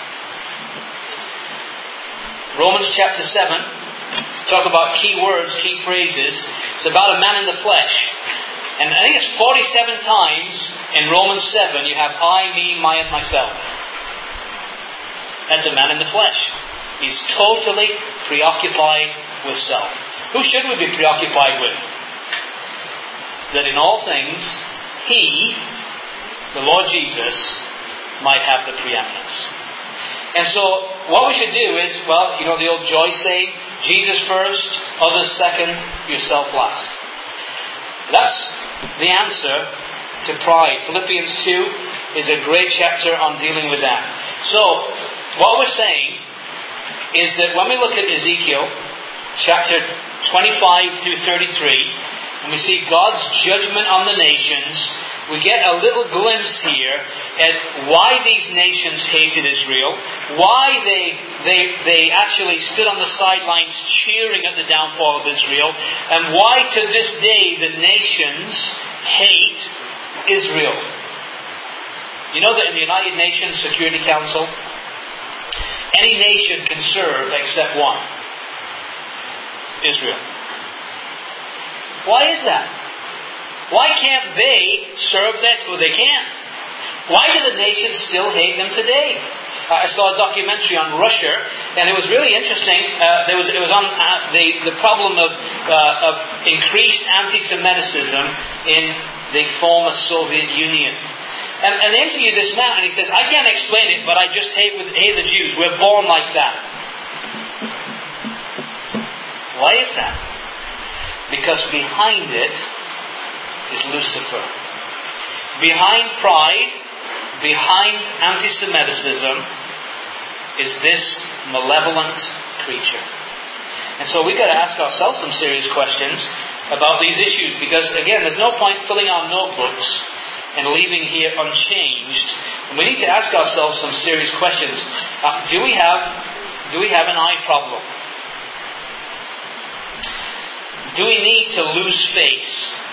Romans chapter seven, talk about key words, key phrases. It's about a man in the flesh. And I think it's forty-seven times in Romans seven you have I, me, my, and myself. That's a man in the flesh. He's totally preoccupied with self. Who should we be preoccupied with? That in all things, He, the Lord Jesus, might have the preeminence. And so, what we should do is, well, you know the old Joyce saying, Jesus first, others second, yourself last. That's the answer to pride. Philippians two is a great chapter on dealing with that. So, what we're saying is that when we look at Ezekiel chapter twenty-five through thirty-three, and we see God's judgment on the nations, we get a little glimpse here at why these nations hated Israel, why they they they actually stood on the sidelines cheering at the downfall of Israel, and why to this day the nations hate Israel. You know that in the United Nations Security Council, any nation can serve except one. Israel. Why is that? Why can't they serve that? Well, they can't. Why do the nations still hate them today? Uh, I saw a documentary on Russia, and it was really interesting. Uh, there was it was on uh, the the problem of uh, of increased anti-Semitism in the former Soviet Union. And, and they interviewed this man, and he says, "I can't explain it, but I just hate with hate the Jews. We're born like that." Why is that? Because behind it is Lucifer. Behind pride, behind anti-Semitism, is this malevolent creature. And so we've got to ask ourselves some serious questions about these issues, because again, there's no point filling our notebooks and leaving here unchanged. And we need to ask ourselves some serious questions. Uh, do we have do we have an eye problem? Do we need to lose face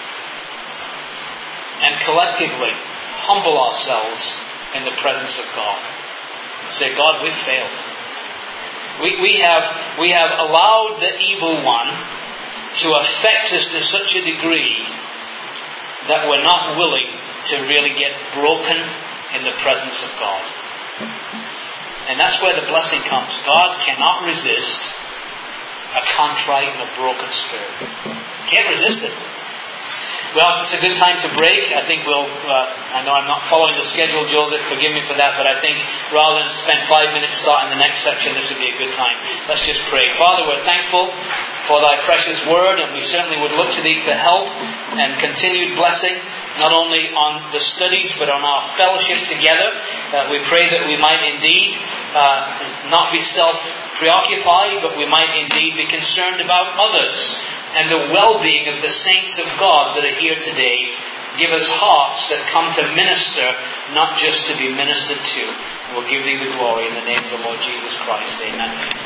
and collectively humble ourselves in the presence of God? Say, God, we've failed. We, we have we have allowed the evil one to affect us to such a degree that we're not willing to really get broken in the presence of God. And that's where the blessing comes. God cannot resist a contrite and a broken spirit. Can't resist it. Well, it's a good time to break. I think we'll, uh, I know I'm not following the schedule, Joseph, forgive me for that, but I think rather than spend five minutes starting the next section, this would be a good time. Let's just pray. Father, we're thankful for thy precious word, and we certainly would look to thee for help and continued blessing, not only on the studies, but on our fellowship together. Uh, we pray that we might indeed uh, not be self-preoccupied, but we might indeed be concerned about others and the well-being of the saints of God that are here today. Give us hearts that come to minister, not just to be ministered to. We'll give thee the glory in the name of the Lord Jesus Christ. Amen.